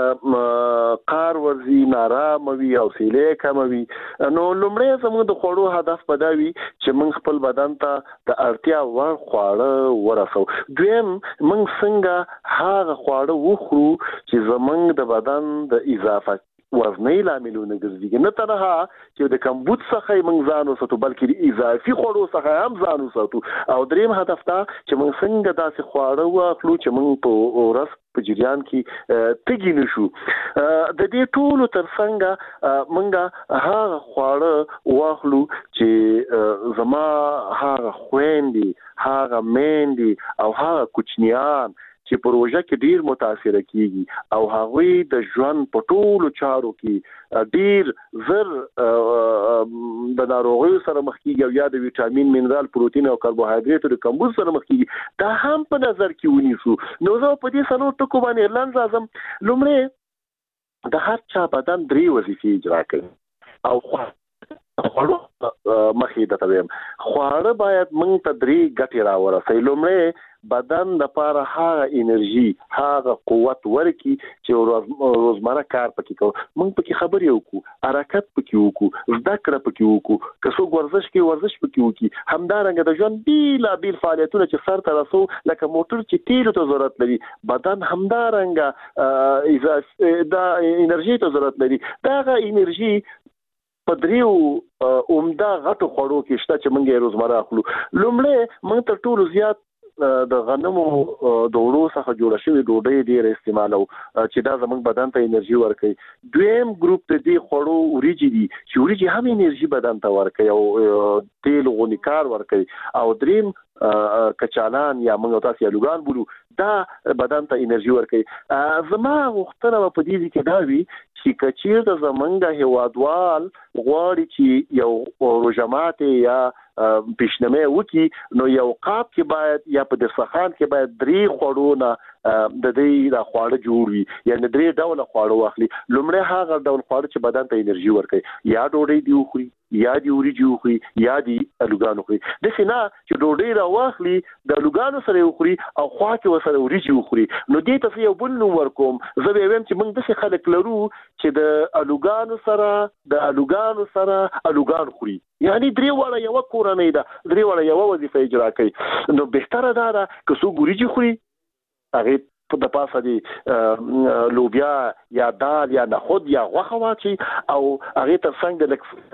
قار ورزي نارام وي او سیلې کم وي نو لومړی زموږ د خوړو هدف پداوي چې موږ خپل بدن ته د اړتیا وړ خواړه ورسو دویم موږ څنګه هغه خواړه وخورو چې زموږ د بدن د اضافه وزنی لاملونه ګرځي نه تنها چې د کمبود څخه موږ ځان وساتو بلکې د اضافي خوړو څخه هم ځان وساتو او دریم هدف دا چې موږ څنګه داسې خواړه واخلو چې موږ په ورځ په جریان کې تګی نشو د دې ټولو ترڅنګ موږ هغه خواړه واخلو چې زما هغه خويندې هغه میندې او هغه کوچنیان چې پروژه کې ډیر متاثر کیږي او هغوی د ژوند په ټولو چارو کې ډیر زر د ناروغیو سره مخ کیږي او یا د ویټامین منرال پروتین او کاربوهایډریټ د کمبود سره مخ کیږي دا هم په نظر کې ونیسو. نو زه په دې سلو ټکو باندې لاندې راځم. لومړی د هر چا بدن درې وظیفې اجرا کوي او خو خواړه مخې ته ویم خواړه باید موږ ته درې ګټې راورسوي. لومړی بدن لپاره هغه انرژي هغه قوت ورکړي چې روزمره کار پکې کوو. موږ پکې خبرې وکړو، حرکت پکې وکړو، زده کړه پکې وکړو، که څوک ورزش کوي ورزش پکې وکړي. همدارنګه د ژوند بیلابیل فعالیتونه چې سر ته رسو لکه موټر چې تیلو ته ضرورت لري بدن همدارنګه دا انرژي ته ضرورت لري. دا هغه انرژي په دریو عمده غټو خوړو کې شته چې موږ یې روزمره اخلو. لومړی موږ تر ټولو زیات د غنمو د وړو څخه جوړه شوې ډوډۍ ډېره استعمالو چې دا زموږ بدن ته انرژي ورکوي. دویم ګروپ د دې خوړو وریجې دي چې وریجې هم انرژي بدن ته ورکوي او تیل غونی کار ورکوي. او دریم کچالان یا موږ تاسو یې لوګان بولو دا بدن ته انرژي ورکوي. زما غوښتنه په دې کې دا وي چې کچیر د زمونږ هیوادوال غواړي چې یو روژه ماتي یا پیشنمه وکي نو یو قاب کې باید یا په دسترخوان کې باید درې خوړونه د دې د خواړه جوړ وي، یعنی درې ډول خواړه واخلي. لومړی هغه ډول خواړه چې بدن ته انرژي ورکوي، یا ډوډۍ دی وخوري یا دی وریجې وخوري یا دی الوګان وخوري. داسې نه چې ډوډۍ را واخلي د الوګانو سره وخوري او خوا کې ورسره وریجې وخوري. نو دې ته یو بل نوم ورکوم. زه به وایم چې موږ داسې خلک لرو چې د الوګانو سره د الوګانو سره الوګان خوري، یعنی درې واړه یو کورنۍ ده، درې واړه یو وظیفه اجرا کوي. نو بهتره ده که څوک وریجې خوري هغه د پاسه دی لوبیا یا دال یا نخود یا غوښه واچي او هغه تر څنګ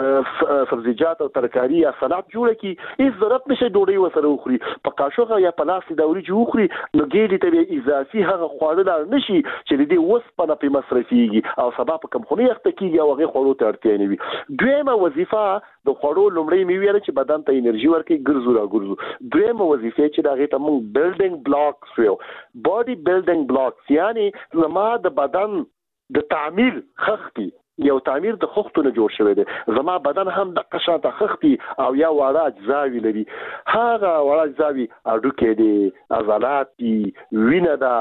د سبزیجات او ترکاری یا سلاد جوړ کی. هیڅ ضرورت نشي ډوډۍ وسره وخوري، په قاشوغه یا په لاس د وریجې وخوري. نو ګېډې ته اضافي هغه خواړه نشي چې د دې وسپنه په مصرفيږي او سبا په کم خوني وخت کېږي او هغه خوړو ته اړتیا نه وي. دویمه وظیفه د خوړو لومړی می ویل چې بدن ته انرژي ورکړي ګرځو را ګرځو. دویمه وظیفه چې دا هغه ته موږ بلډینګ بلاکس ویو، باډي بلډینګ بلاکس، یعنی زما د بدن د تعمیر خختي یو تعمیر د خختو نه جوړ شوی دی. زما بدن هم د قشاته خختي او یا وړه اجزاوي لري. هغه وړه اجزاوي اډوکې دي، عضلات دي، وینه ده،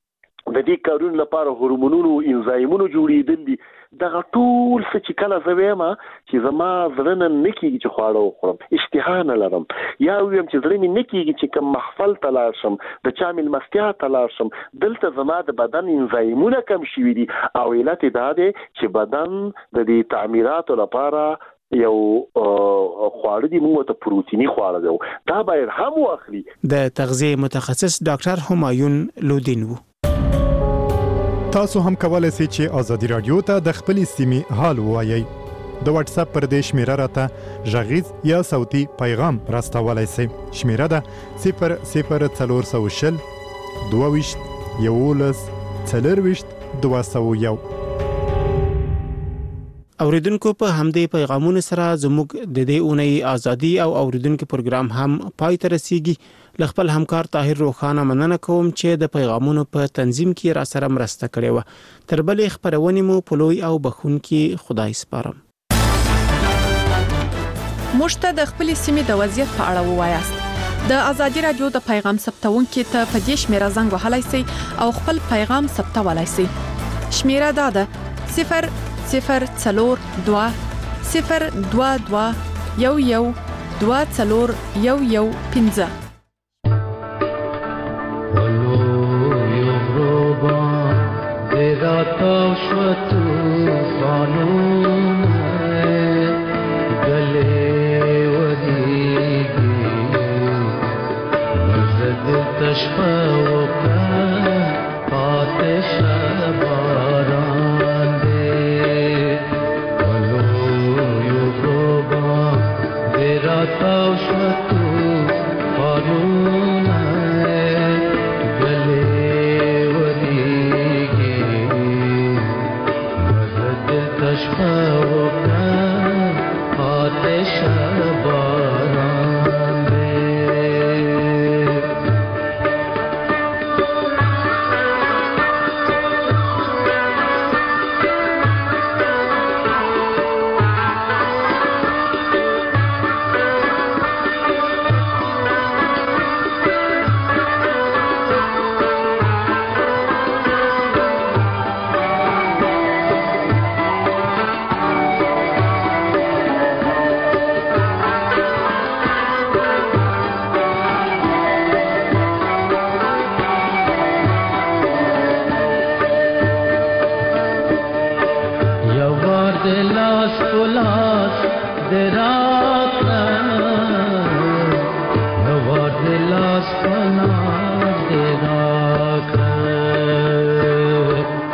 د دې کارونو لپاره هورمونونو انزایمونو جوړېدل دي. دغه ټول څه چې کله زه وایم چې زما زړه نه نه کېږي چې خواړه وخورم، اشتها نه لرم، یا ویم چې زړه مې نه کېږي چې کوم محفل ته لاړ شم، د چا مېلمستیا ته لاړ شم، دلته زما د بدن انزایمونه کم شوي دي. او علت دا دی چې بدن د دې تعمیراتو لپاره یو خواړه دي، موږ ته پروتینی خواړه دی، دا باید هم واخلي. د تغذیه متخصص ډاکټر همایون لودین وو. تاسو هم کولای شئ چې ازادي رادیو ته د خپل سیمې حال ووایي. د واتس اپ پر دې شمیره راته غږیز یا صوتي پیغام راستولای شئ. شمیره ده صفر صفر څلور سوه شل دوه ویشت یولس څلرویشت دوه سوه یو. اوریدونکو په همدې پیغامونو سره زموږ د دې اونۍ ازادي او اوریدونکو پروګرام هم پای ته رسیږي. لخپل همکار طاهر روخانه مننه کوم چې د پیغامونو په تنظیم کې را سره مرسته کړې و. تر بلې خبرونه مو په لوی او بخونکي خدای سپارم. مشته د خپل سیمې د وضعیت په اړه ووایاست. د ازادي رادیو د پیغام ثبتونکو ته په دې شمیره زنګ وهلای شئ او خپل پیغام ثبتولای شئ. شمیره دا ده صفر صفر څلور دوه صفر دوه دوه یو یو دوه څلور یو یو پنځه. राता शवत कानून गले वदीगी मजद तशफा आतिश बारान दे वलो युगोबा दे राता शवत कानून गले वदीगी तशफा لاس په لاس د را